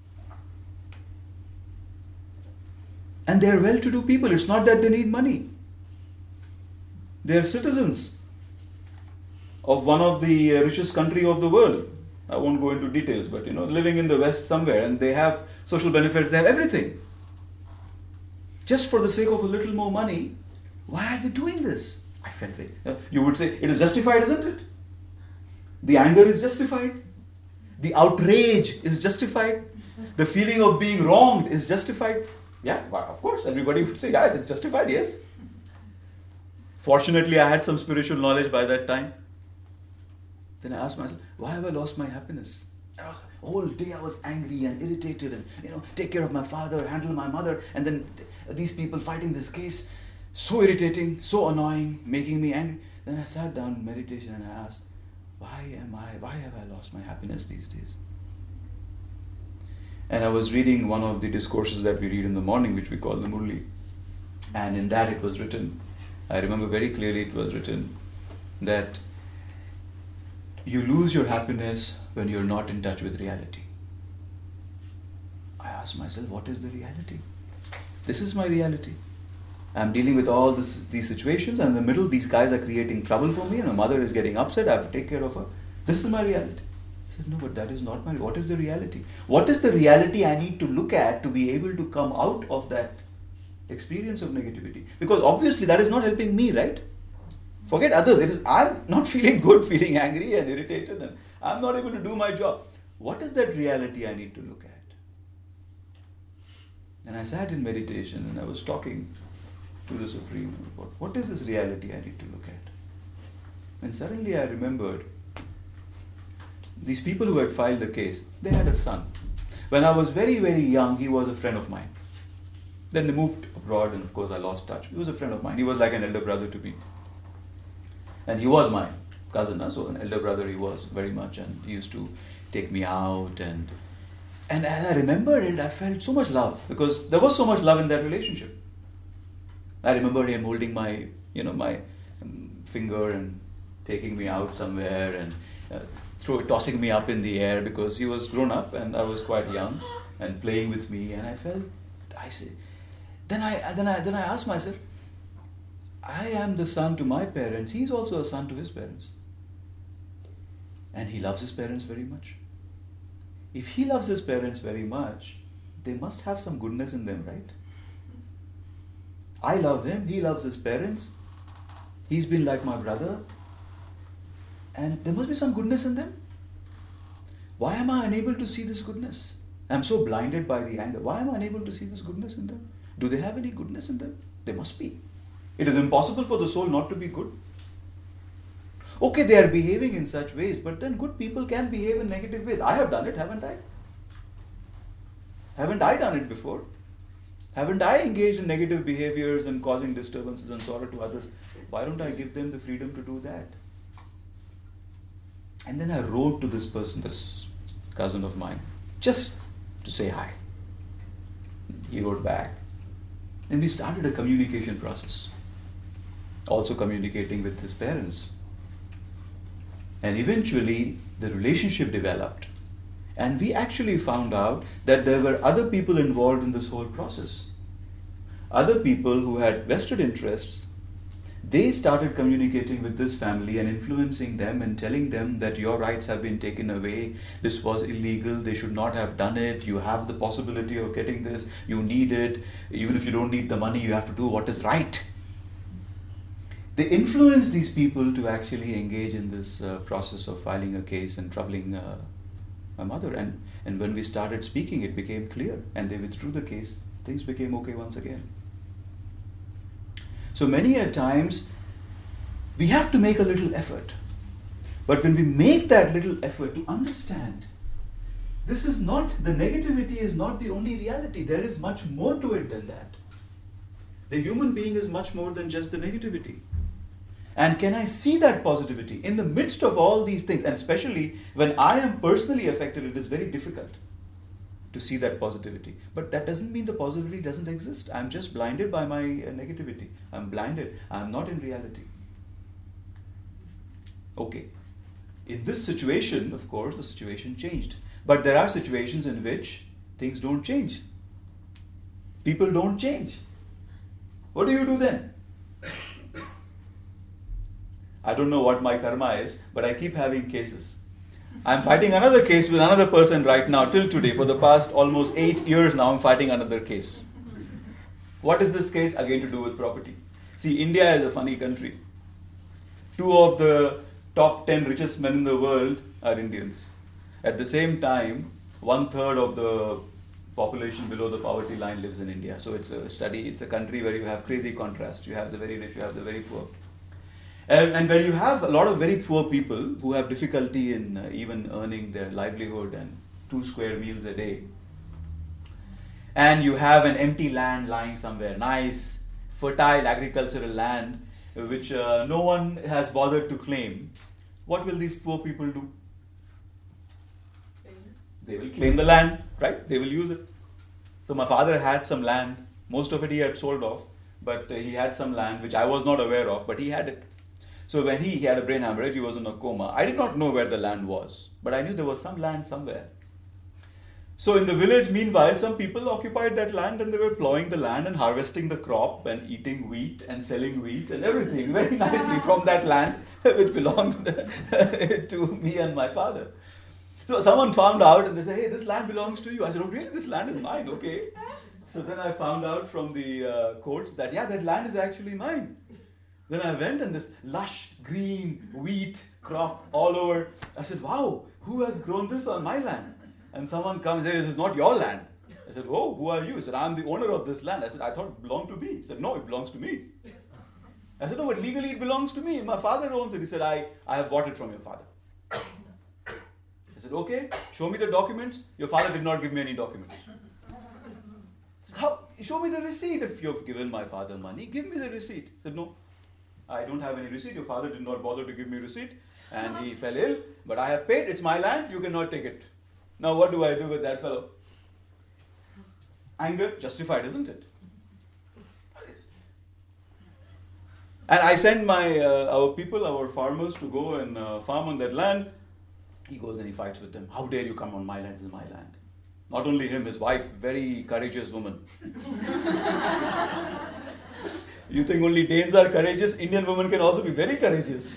And they're well-to-do people. It's not that they need money. They're citizens of one of the richest country of the world. I won't go into details, but you know, living in the West somewhere, and they have social benefits, they have everything. Just for the sake of a little more money, why are they doing this? I felt very, you would say, it is justified, isn't it? The anger is justified. The outrage is justified. The feeling of being wronged is justified. Yeah, well, of course, everybody would say, yeah, it's justified, yes. Fortunately, I had some spiritual knowledge by that time. Then I asked myself, why have I lost my happiness? I was, whole day I was angry and irritated and, you know, take care of my father, handle my mother, and then these people fighting this case, so irritating, so annoying, making me angry. Then I sat down in meditation and I asked, why am I, why have I lost my happiness these days? And I was reading one of the discourses that we read in the morning, which we call the Murli. And in that it was written, I remember very clearly it was written, that you lose your happiness when you're not in touch with reality. I asked myself, what is the reality? This is my reality. I'm dealing with all this, these situations, and in the middle, these guys are creating trouble for me, and my mother is getting upset. I have to take care of her. This is my reality. I said, no, but that is not my. What is the reality? What is the reality I need to look at to be able to come out of that experience of negativity? Because obviously that is not helping me, right? Forget others. It is I'm not feeling good, feeling angry and irritated, and I'm not able to do my job. What is that reality I need to look at? And I sat in meditation and I was talking to the Supreme about what is this reality I need to look at? And suddenly I remembered these people who had filed the case, they had a son. When I was very, very young, he was a friend of mine. Then they moved abroad and of course I lost touch. He was a friend of mine. He was like an elder brother to me. And he was my cousin, so an elder brother he was very much, and he used to take me out, and and as I remembered it, I felt so much love because there was so much love in that relationship. I remember him holding my, you know, my um, finger and taking me out somewhere and uh, throw, tossing me up in the air because he was grown up and I was quite young, and playing with me, and I felt, I say, then I then I then I asked myself, I am the son to my parents. He's also a son to his parents. And he loves his parents very much. If he loves his parents very much, they must have some goodness in them, right? I love him. He loves his parents. He's been like my brother. And there must be some goodness in them. Why am I unable to see this goodness? I'm so blinded by the anger. Why am I unable to see this goodness in them? Do they have any goodness in them? There must be. It is impossible for the soul not to be good. Okay, they are behaving in such ways, but then good people can behave in negative ways. I have done it, haven't I? Haven't I done it before? Haven't I engaged in negative behaviors and causing disturbances and sorrow to others? Why don't I give them the freedom to do that? And then I wrote to this person, this cousin of mine, just to say hi. He wrote back. And we started a communication process. Also communicating with his parents. And eventually the relationship developed. And we actually found out that there were other people involved in this whole process. Other people who had vested interests. They started communicating with this family and influencing them and telling them that your rights have been taken away, this was illegal, they should not have done it, you have the possibility of getting this, you need it, even if you don't need the money, you have to do what is right. They influenced these people to actually engage in this uh, process of filing a case and troubling uh, my mother. And, and when we started speaking, it became clear, and they withdrew the case. Things became okay once again. So many a times, we have to make a little effort. But when we make that little effort to understand, this is not, the negativity is not the only reality. There is much more to it than that. The human being is much more than just the negativity. And can I see that positivity in the midst of all these things? And especially when I am personally affected, it is very difficult to see that positivity. But that doesn't mean the positivity doesn't exist. I'm just blinded by my uh, negativity. I'm blinded. I'm not in reality. Okay. In this situation, of course, the situation changed. But there are situations in which things don't change. People don't change. What do you do then? I don't know what my karma is, but I keep having cases. I'm fighting another case with another person right now, till today. For the past almost eight years now, I'm fighting another case. What is this case? Again, to do with property. See, India is a funny country. Two of the top ten richest men in the world are Indians. At the same time, one third of the population below the poverty line lives in India. So it's a study, it's a country where you have crazy contrast. You have the very rich, you have the very poor. And, and where you have a lot of very poor people who have difficulty in uh, even earning their livelihood and two square meals a day. And you have an empty land lying somewhere, nice, fertile agricultural land, which uh, no one has bothered to claim. What will these poor people do? They will claim the land, right? They will use it. So my father had some land. Most of it he had sold off, but uh, he had some land which I was not aware of, but he had it. So when he, he had a brain hemorrhage, he was in a coma. I did not know where the land was, but I knew there was some land somewhere. So in the village, meanwhile, some people occupied that land and they were plowing the land and harvesting the crop and eating wheat and selling wheat and everything very nicely from that land which belonged to me and my father. So someone found out and they said, hey, this land belongs to you. I said, oh really, this land is mine, okay. So then I found out from the uh, courts that, yeah, that land is actually mine. Then I went and this lush green wheat crop all over. I said, wow, who has grown this on my land? And someone comes and says, this is not your land. I said, oh, who are you? He said, I'm the owner of this land. I said, I thought it belonged to me. He said, no, it belongs to me. I said, no, but legally it belongs to me. My father owns it. He said, I, I have bought it from your father. I said, okay, show me the documents. Your father did not give me any documents. How? Show me the receipt. If you've given my father money, give me the receipt. I said, no, I don't have any receipt. Your father did not bother to give me receipt. And he fell ill. But I have paid. It's my land. You cannot take it. Now what do I do with that fellow? Anger, justified, isn't it? And I send my uh, our people, our farmers, to go and uh, farm on that land. He goes and he fights with them. How dare you come on my land? This is my land. Not only him, his wife, very courageous woman. You think only Danes are courageous? Indian women can also be very courageous.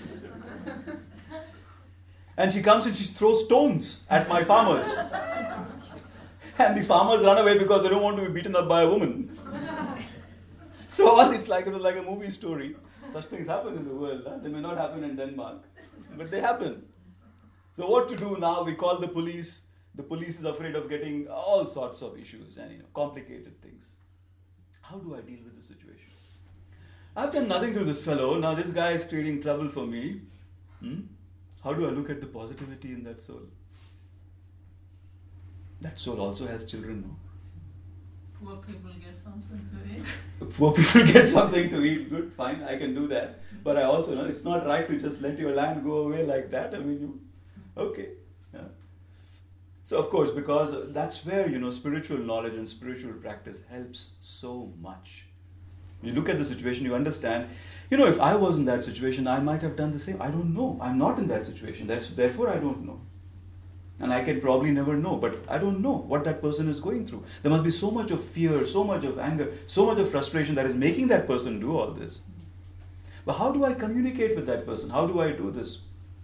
And she comes and she throws stones at my farmers. And the farmers run away because they don't want to be beaten up by a woman. So all it's like it was like a movie story. Such things happen in the world. Huh? They may not happen in Denmark, but they happen. So what to do now? We call the police. The police is afraid of getting all sorts of issues and you know complicated things. How do I deal with the situation? I've done nothing to this fellow. Now this guy is creating trouble for me. Hmm? How do I look at the positivity in that soul? That soul also has children, no? Poor people get something to eat. Poor people get something to eat. Good, fine, I can do that. But I also know it's not right to just let your land go away like that. I mean, you, okay. Yeah. So of course, because that's where, you know, spiritual knowledge and spiritual practice helps so much. You look at the situation, you understand, you know, if I was in that situation, I might have done the same. I don't know. I'm not in that situation. That's therefore I don't know. And I can probably never know, but I don't know what that person is going through. There must be so much of fear, so much of anger, so much of frustration that is making that person do all this. But how do I communicate with that person? How do I do this?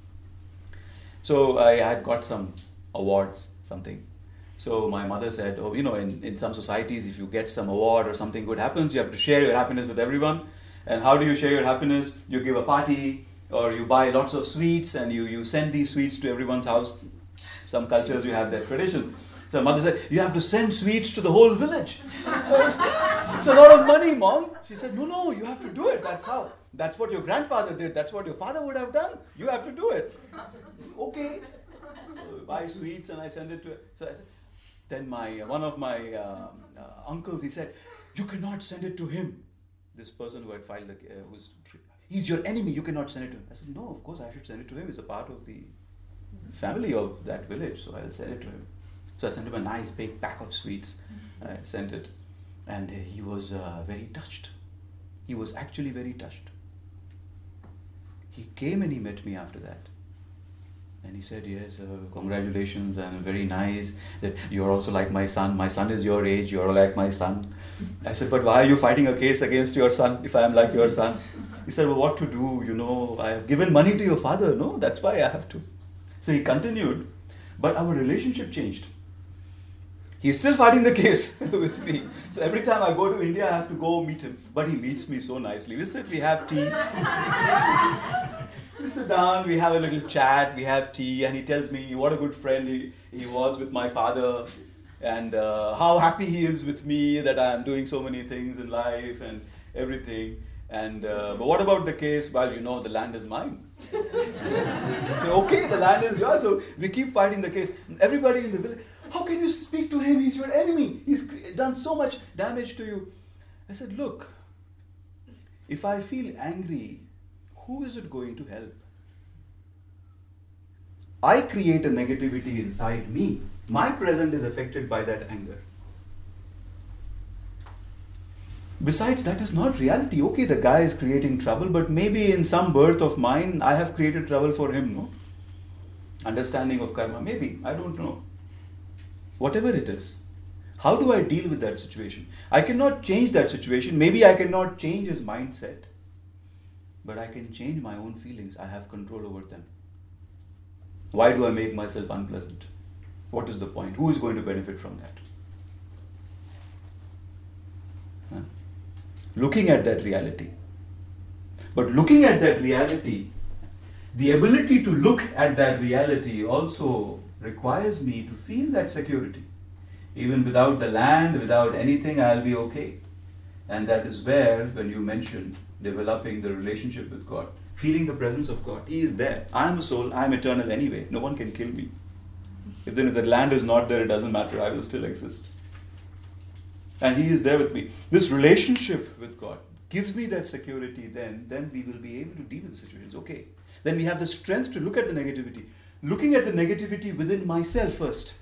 So I had got some awards, something. So my mother said, oh, you know, in, in some societies, if you get some award or something good happens, you have to share your happiness with everyone. And how do you share your happiness? You give a party, or you buy lots of sweets, and you, you send these sweets to everyone's house. Some cultures, you have that tradition. So mother said, you have to send sweets to the whole village. It's a lot of money, Mom. She said, no, no, you have to do it. That's how. That's what your grandfather did. That's what your father would have done. You have to do it. Okay. So I buy sweets and I send it to her. So I said, then my one of my uh, uh, uncles, he said, you cannot send it to him. This person who had filed the uh, who's he's your enemy. You cannot send it to him. I said, no, of course I should send it to him. He's a part of the family of that village, so I'll send it to him. So I sent him a nice big pack of sweets. I sent it, and he was uh, very touched. He was actually very touched. He came and he met me after that. And he said, yes, uh, congratulations, and very nice. That you're also like my son. My son is your age. You're like my son. I said, but why are you fighting a case against your son if I am like your son? He said, well, what to do? You know, I have given money to your father. No, that's why I have to. So he continued, but our relationship changed. He's still fighting the case with me. So every time I go to India, I have to go meet him. But he meets me so nicely. We sit, we have tea. We sit down, we have a little chat, we have tea, and he tells me what a good friend he, he was with my father, and uh, how happy he is with me, that I am doing so many things in life and everything. And uh, but what about the case? Well, you know, the land is mine. So okay, the land is yours. So we keep fighting the case. Everybody in the village, how can you speak to him? He's your enemy. He's done so much damage to you. I said, look, if I feel angry, who is it going to help? I create a negativity inside me. My present is affected by that anger. Besides, that is not reality. Okay, the guy is creating trouble, but maybe in some birth of mine, I have created trouble for him, no? Understanding of karma, maybe, I don't know. whatever it is. How do I deal with that situation? I cannot change that situation. Maybe I cannot change his mindset. But I can change my own feelings. I have control over them. Why do I make myself unpleasant? What is the point? Who is going to benefit from that? Huh? Looking at that reality. But looking at that reality, the ability to look at that reality also requires me to feel that security. Even without the land, without anything, I'll be okay. And that is where, when you mentioned developing the relationship with God, feeling the presence of God, He is there. I am a soul, I am eternal anyway. No one can kill me. If then if the land is not there, it doesn't matter, I will still exist. And He is there with me. This relationship with God gives me that security, then, then we will be able to deal with the situations. Okay. Then we have the strength to look at the negativity. Looking at the negativity within myself first.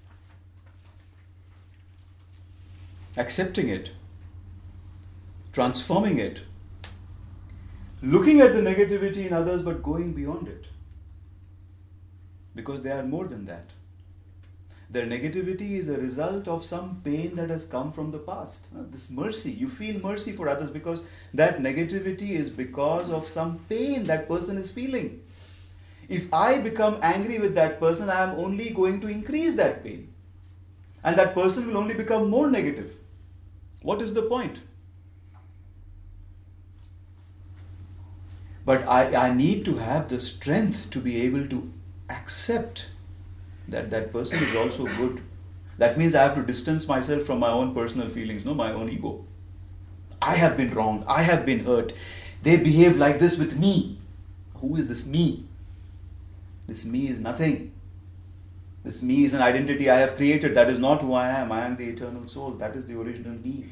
Accepting it. Transforming it. Looking at the negativity in others but going beyond it. Because they are more than that. Their negativity is a result of some pain that has come from the past. This mercy, you feel mercy for others because that negativity is because of some pain that person is feeling. If I become angry with that person, I am only going to increase that pain. And that person will only become more negative. What is the point? But I, I need to have the strength to be able to accept that that person is also good. That means I have to distance myself from my own personal feelings, no, my own ego. I have been wronged. I have been hurt. They behave like this with me. Who is this me? This me is nothing. This me is an identity I have created. That is not who I am. I am the eternal soul. That is the original me.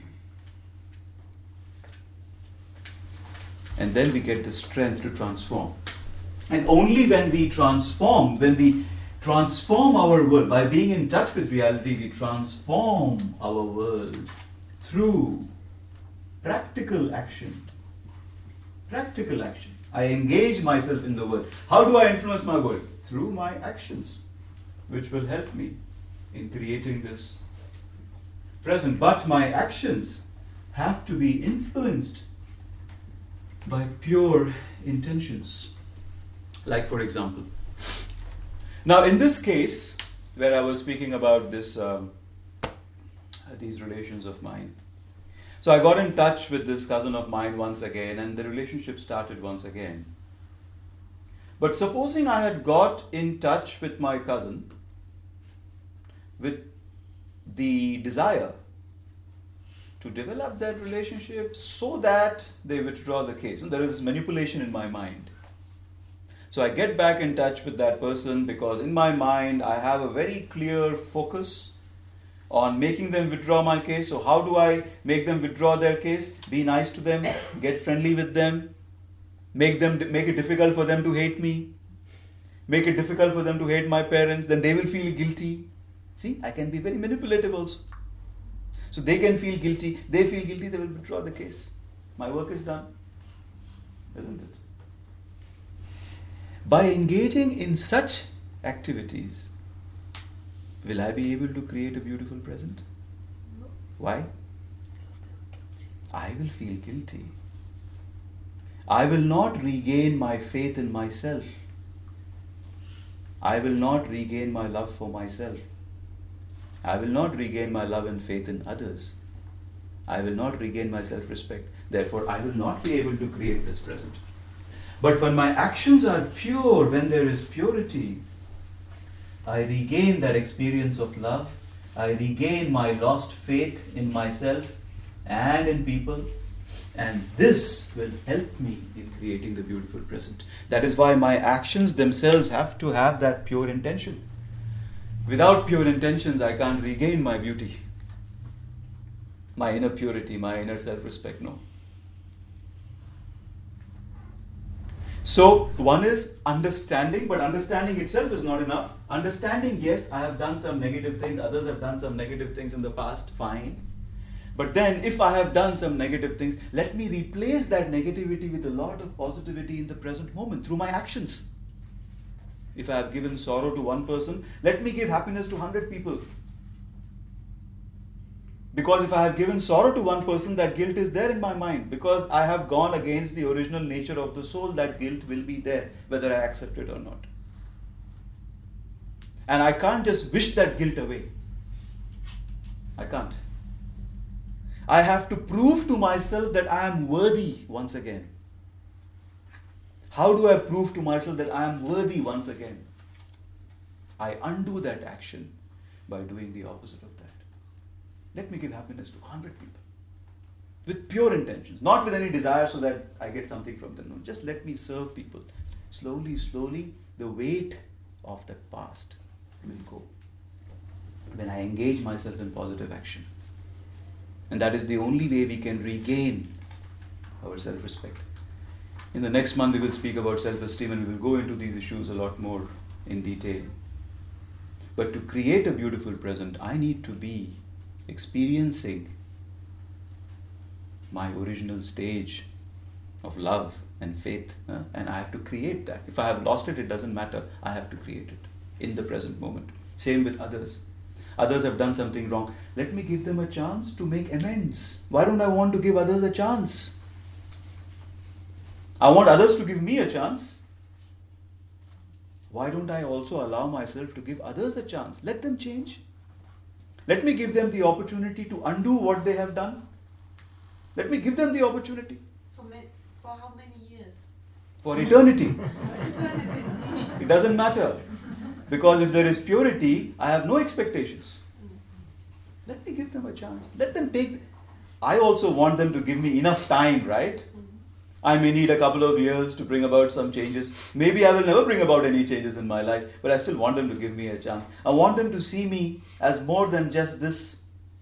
And then we get the strength to transform. And only when we transform, when we transform our world, by being in touch with reality, we transform our world through practical action. Practical action. I engage myself in the world. How do I influence my world? Through my actions, which will help me in creating this present. But my actions have to be influenced by pure intentions. Like, for example, now in this case, where I was speaking about this, um, these relations of mine, so I got in touch with this cousin of mine once again, and the relationship started once again. But supposing I had got in touch with my cousin with the desire to develop that relationship so that they withdraw the case. And there is this manipulation in my mind. So I get back in touch with that person because in my mind I have a very clear focus on making them withdraw my case. So how do I make them withdraw their case? Be nice to them, get friendly with them, make them make it difficult for them to hate me, make it difficult for them to hate my parents, then they will feel guilty. See, I can be very manipulative also. So they can feel guilty, they feel guilty, they will withdraw the case. My work is done, isn't it? By engaging in such activities, will I be able to create a beautiful present? Why? I will feel guilty. I will not regain my faith in myself. I will not regain my love for myself. I will not regain my love and faith in others. I will not regain my self-respect. Therefore, I will not be able to create this present. But when my actions are pure, when there is purity, I regain that experience of love. I regain my lost faith in myself and in people. And this will help me in creating the beautiful present. That is why my actions themselves have to have that pure intention. Without pure intentions, I can't regain my beauty, my inner purity, my inner self-respect. No. So, one is understanding, but understanding itself is not enough. Understanding, yes, I have done some negative things, others have done some negative things in the past, fine. But then, if I have done some negative things, let me replace that negativity with a lot of positivity in the present moment through my actions. If I have given sorrow to one person, let me give happiness to one hundred people. Because if I have given sorrow to one person, that guilt is there in my mind. Because I have gone against the original nature of the soul, that guilt will be there, whether I accept it or not. And I can't just wish that guilt away. I can't. I have to prove to myself that I am worthy once again. How do I prove to myself that I am worthy once again? I undo that action by doing the opposite of that. Let me give happiness to one hundred people. With pure intentions. Not with any desire so that I get something from them. No, just let me serve people. Slowly, slowly, the weight of the past will go. When I engage myself in positive action. And that is the only way we can regain our self-respect. In the next month we will speak about self-esteem and we will go into these issues a lot more in detail. But to create a beautiful present, I need to be experiencing my original stage of love and faith. Uh, and I have to create that. If I have lost it, it doesn't matter. I have to create it in the present moment. Same with others. Others have done something wrong. Let me give them a chance to make amends. Why don't I want to give others a chance? I want others to give me a chance. Why don't I also allow myself to give others a chance? Let them change. Let me give them the opportunity to undo what they have done. Let me give them the opportunity. For, ma- for how many years? For eternity. It doesn't matter. Because if there is purity, I have no expectations. Let me give them a chance. Let them take... I also want them to give me enough time, right? I may need a couple of years to bring about some changes. Maybe I will never bring about any changes in my life, but I still want them to give me a chance. I want them to see me as more than just this.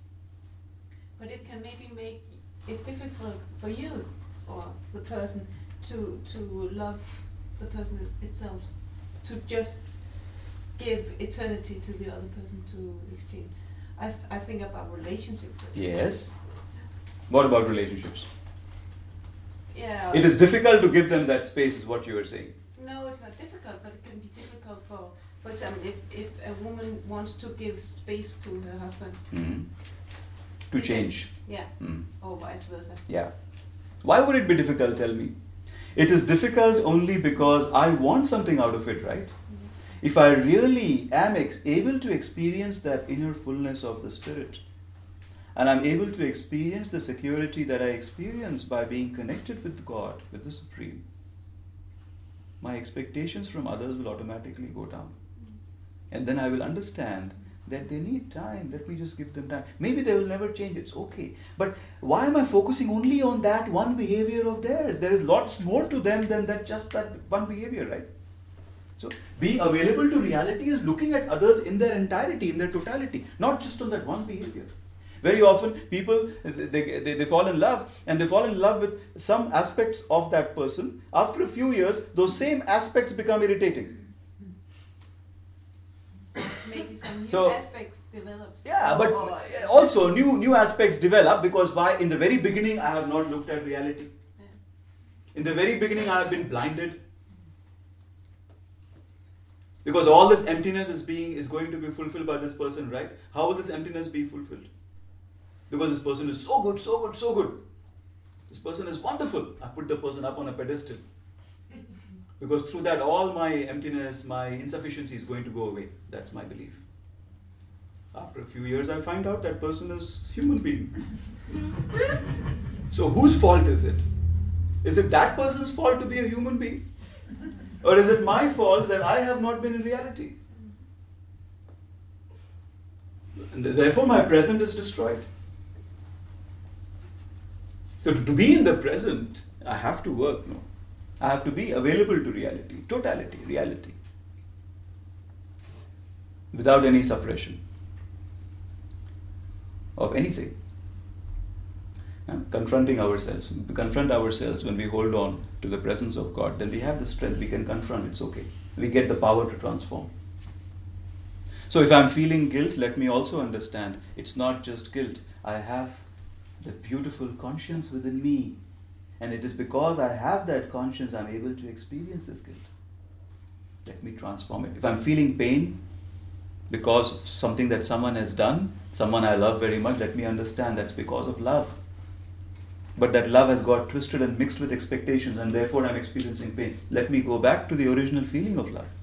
But it can maybe make it difficult for you or the person to to love the person itself, to just give eternity to the other person to exchange. I th- I think about relationships. Yes. What about relationships? Yeah. It is difficult to give them that space, is what you are saying. No, it's not difficult, but it can be difficult for, for example, if, if a woman wants to give space to her husband. Mm-hmm. To It can- change. Yeah, Mm. or vice versa. Yeah. Why would it be difficult, tell me? It is difficult only because I want something out of it, right? Mhm. If I really am ex- able to experience that inner fullness of the Spirit, and I'm able to experience the security that I experience by being connected with God, with the Supreme, my expectations from others will automatically go down. And then I will understand that they need time. Let me just give them time. Maybe they will never change. It's okay. But why am I focusing only on that one behavior of theirs? There is lots more to them than that just that one behavior, right? So being available to reality is looking at others in their entirety, in their totality, not just on that one behavior. Very often people, they, they, they fall in love and they fall in love with some aspects of that person. After a few years, those same aspects become irritating. Maybe some new So- aspects develop. Yeah, but also new new aspects develop because why? In the very beginning, I have not looked at reality. Yeah. In the very beginning, I have been blinded. Because all this emptiness is being is going to be fulfilled by this person, right? How will this emptiness be fulfilled? Because this person is so good, so good, so good. This person is wonderful. I put the person up on a pedestal. Because through that, all my emptiness, my insufficiency is going to go away. That's my belief. After a few years, I find out that person is human being. So whose fault is it? Is it that person's fault to be a human being? Or is it my fault that I have not been in reality? And therefore, my present is destroyed. So to be in the present, I have to work, no? I have to be available to reality, totality, reality. Without any suppression of anything. Uh, confronting ourselves. We confront ourselves when we hold on to the presence of God. Then we have the strength, we can confront, it's okay. We get the power to transform. So if I'm feeling guilt, let me also understand, it's not just guilt. I have the beautiful conscience within me. And it is because I have that conscience I'm able to experience this guilt. Let me transform it. If I'm feeling pain, because of something that someone has done, someone I love very much, let me understand that's because of love. But that love has got twisted and mixed with expectations, and therefore I'm experiencing pain. Let me go back to the original feeling of love.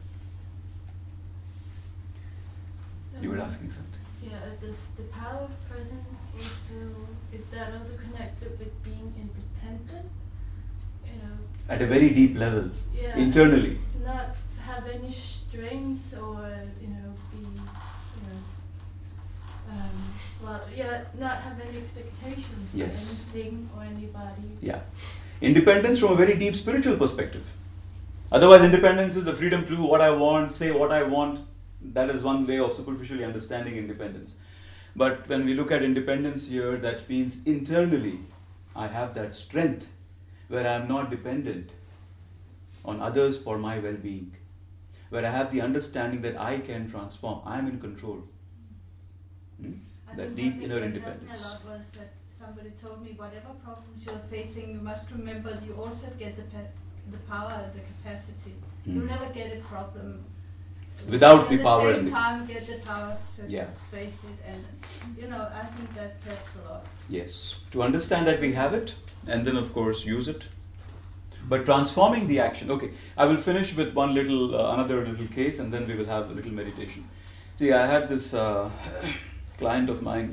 You were asking something. Yeah, this, the power of present also, is that also connected with being independent? You know, At a very deep level, yeah, internally. Not have any strengths or, you know, be, you know, um, well, yeah, not have any expectations Yes. of anything or anybody. Yeah. Independence from a very deep spiritual perspective. Otherwise, independence is the freedom to do what I want, say what I want. That is one way of superficially understanding independence. But when we look at independence here, that means internally I have that strength where I am not dependent on others for my well-being, where I have the understanding that I can transform, I am in control. Hmm? I That think deep one thing inner that helped me independence. a lot was that somebody told me whatever problems you're facing, you must remember you also get the pa- the power and the capacity. Hmm. You'll never get a problem Without at the power At and the the- same time, get the power to Yeah. face it, and you know, I think that helps a lot. Yes, to understand that we have it, and then of course use it. But transforming the action. Okay, I will finish with one little, uh, another little case, and then we will have a little meditation. See, I had this uh, client of mine.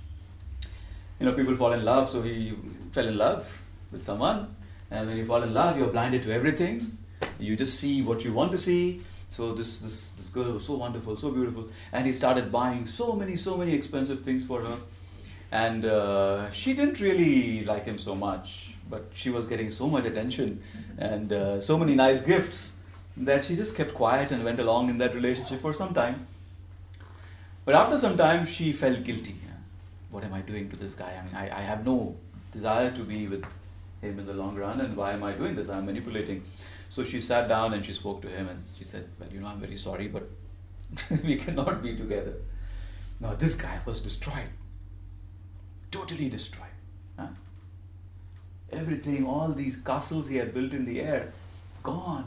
You know, people fall in love, so he fell in love with someone, and when you fall in love, you're blinded to everything. You just see what you want to see. So this this this girl was so wonderful, so beautiful, and he started buying so many, so many expensive things for her. And uh, she didn't really like him so much, but she was getting so much attention and uh, so many nice gifts that she just kept quiet and went along in that relationship for some time. But after some time, she felt guilty. What am I doing to this guy? I mean, I, I have no desire to be with him in the long run, and why am I doing this? I'm manipulating. So she sat down and she spoke to him and she said, well, you know, I'm very sorry, but we cannot be together. Now, this guy was destroyed. Totally destroyed. Huh? Everything, all these castles he had built in the air, gone.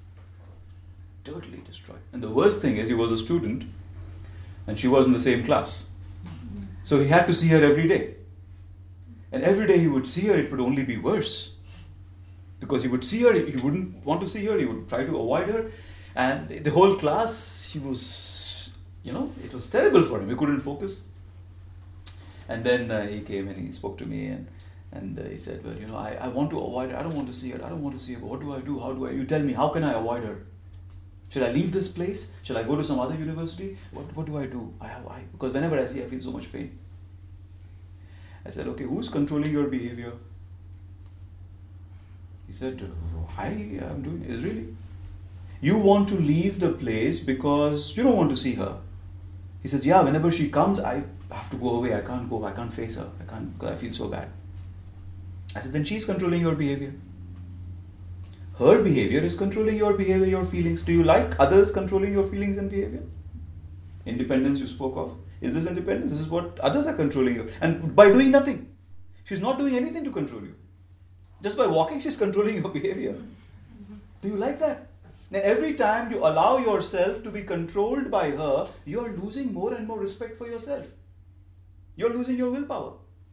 Totally destroyed. And the worst thing is, he was a student and she was in the same class. So he had to see her every day. And every day he would see her, it would only be worse. Because he would see her, he wouldn't want to see her, he would try to avoid her. And the whole class, he was, you know, it was terrible for him. He couldn't focus. And then uh, he came and he spoke to me and, and uh, he said, well, you know, I, I want to avoid her. I don't want to see her. I don't want to see her. But what do I do? How do I? You tell me, how can I avoid her? Should I leave this place? Should I go to some other university? What, what do I do? I have, I, because whenever I see her, I feel so much pain. I said, okay, who's controlling your behavior? He said, I am doing it. Really? You want to leave the place because you don't want to see her. He says, yeah, whenever she comes, I have to go away. I can't go. I can't face her. I can't because I feel so bad. I said, then she's controlling your behavior. Her behavior is controlling your behavior, your feelings. Do you like others controlling your feelings and behavior? Independence you spoke of. Is this independence? This is what others are controlling you. And by doing nothing. She's not doing anything to control you. Just by walking, she's controlling your behavior. Do you like that? Then every time you allow yourself to be controlled by her, you are losing more and more respect for yourself. You're losing your willpower.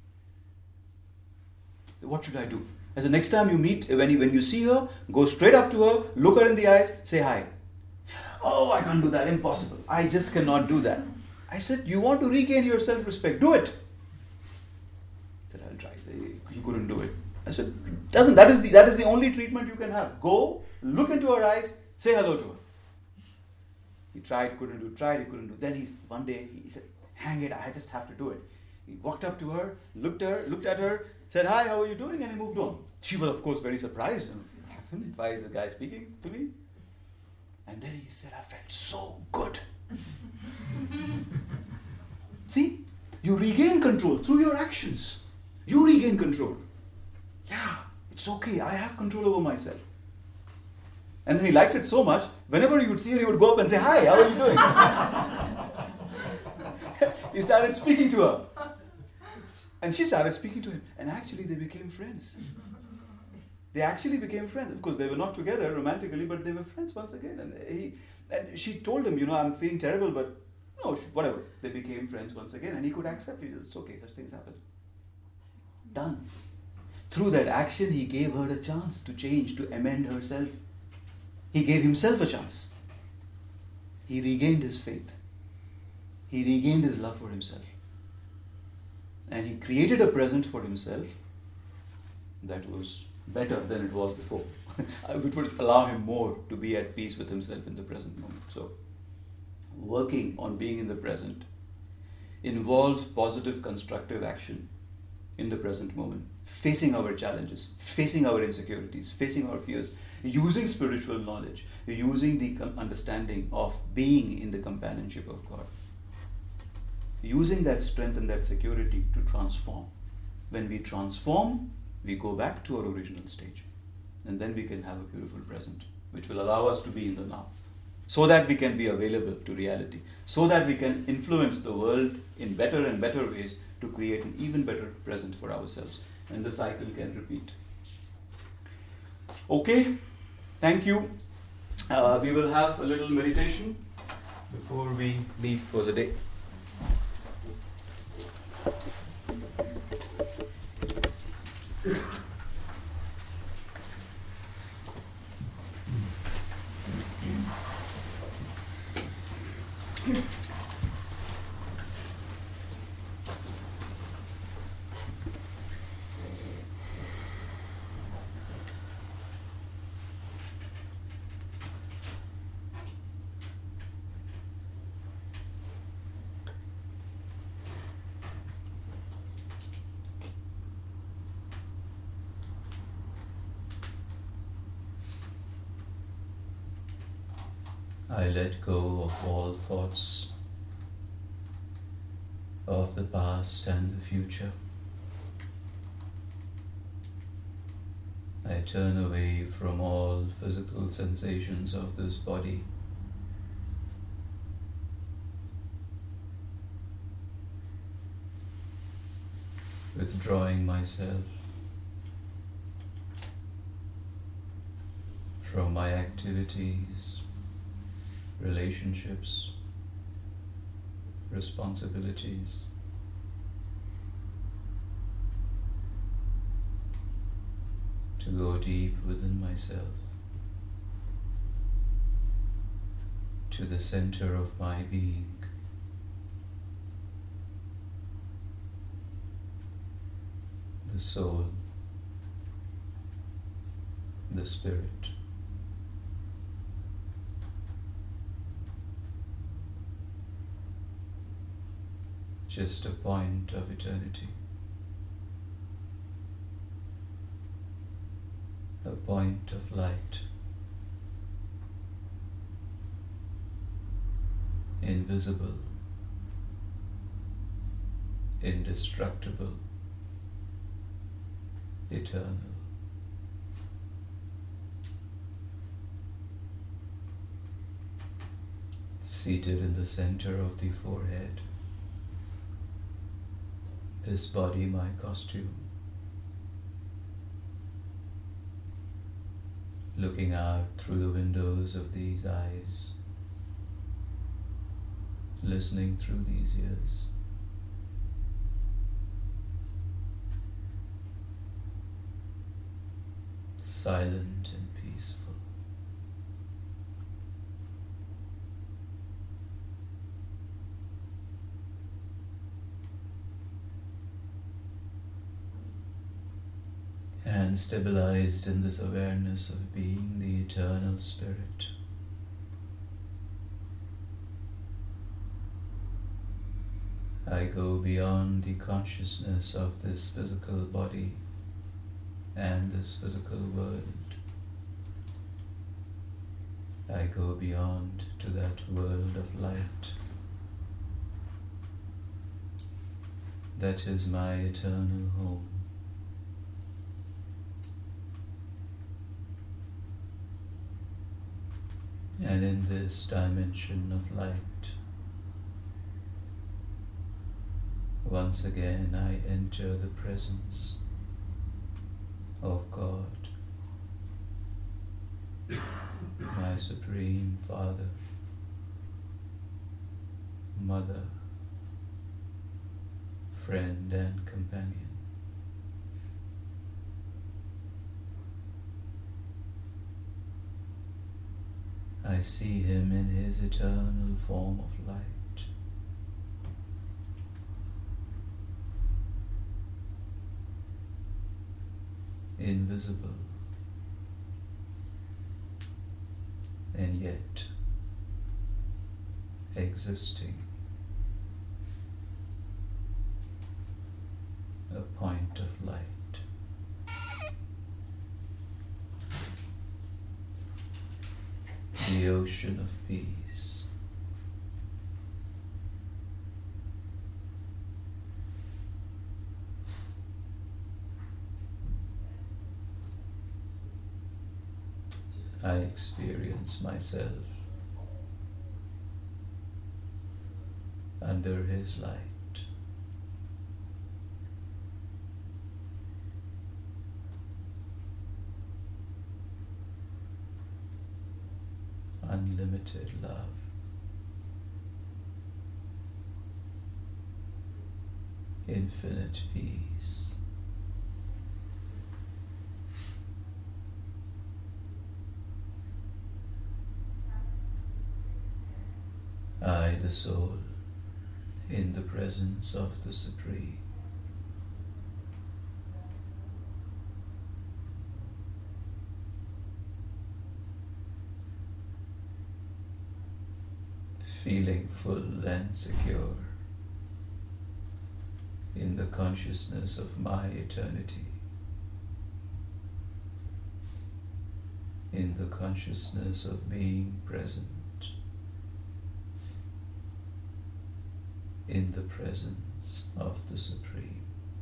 What should I do? As the next time you meet, when you, when you see her, go straight up to her, look her in the eyes, say hi. Oh, I can't do that. Impossible. I just cannot do that. I said, you want to regain your self-respect. Do it. He said, I'll try. He couldn't do it. I said, doesn't that is the that is the only treatment you can have. Go, look into her eyes, say hello to her. He tried, couldn't do, tried, he couldn't do. Then he one day he said, hang it, I just have to do it. He walked up to her, looked her, looked at her, said, hi, how are you doing? And he moved on. She was of course very surprised. What happened? Why is the guy speaking to me? And then he said, I felt so good. See, you regain control through your actions. You regain control. Yeah, it's okay. I have control over myself. And then he liked it so much, whenever he would see her, he would go up and say, hi, how are you doing? He started speaking to her. And she started speaking to him. And actually they became friends. They actually became friends. Of course, they were not together romantically, but they were friends once again. And he, and she told him, you know, I'm feeling terrible, but No, whatever. They became friends once again, and he could accept it. It's okay, such things happen. Done. Through that action, he gave her a chance to change, to amend herself. He gave himself a chance. He regained his faith. He regained his love for himself. And he created a present for himself that was better than it was before. It would allow him more to be at peace with himself in the present moment. So, working on being in the present involves positive, constructive action in the present moment, facing our challenges, facing our insecurities, facing our fears, using spiritual knowledge, using the understanding of being in the companionship of God, using that strength and that security to transform. When we transform, we go back to our original stage, and then we can have a beautiful present, which will allow us to be in the now, so that we can be available to reality, so that we can influence the world in better and better ways to create an even better present for ourselves, and the cycle can repeat. Okay, thank you. Uh, we will have a little meditation before we leave for the day. I let go of all thoughts of the past and the future. I turn away from all physical sensations of this body. Withdrawing myself from my activities, relationships, responsibilities. To go deep within myself, to the center of my being. The soul, the spirit. Just a point of eternity, a point of light, invisible, indestructible, eternal. Seated in the center of the forehead, this body my costume, looking out through the windows of these eyes, listening through these ears. Silent and peaceful. And stabilized in this awareness of being the eternal spirit. I go beyond the consciousness of this physical body and this physical world. I go beyond to that world of light. That is my eternal home. And in this dimension of light, once again I enter the presence of God, my Supreme Father, mother, friend and companion. I see him in his eternal form of light. Invisible, and yet existing. A point of light. The ocean of peace. I experience myself under his light. Unlimited love. Infinite peace. I, the soul, in the presence of the Supreme. Feeling full and secure in the consciousness of my eternity, in the consciousness of being present, in the presence of the Supreme.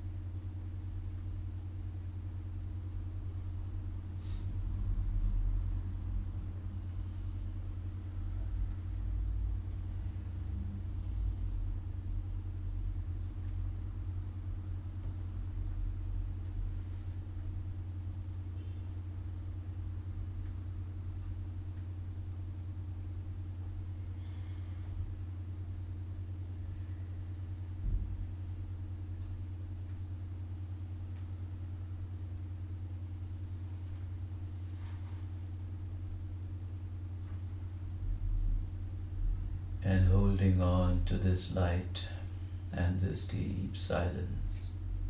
And holding on to this light and this deep silence,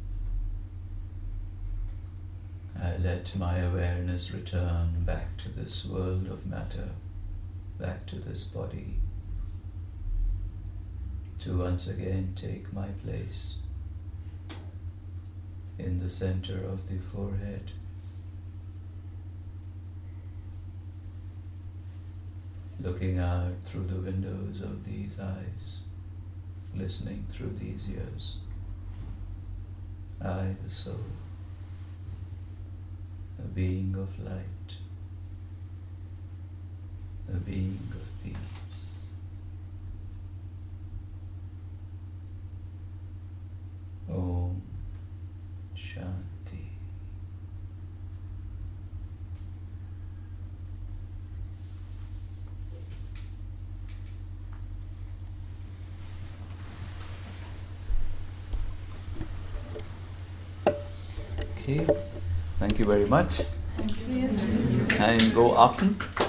I let my awareness return back to this world of matter, back to this body, to once again take my place in the center of the forehead. Looking out through the windows of these eyes, listening through these ears. I, the soul, a being of light, a being of peace. Om Shanti. Okay, thank you very much. Thank you. And go often.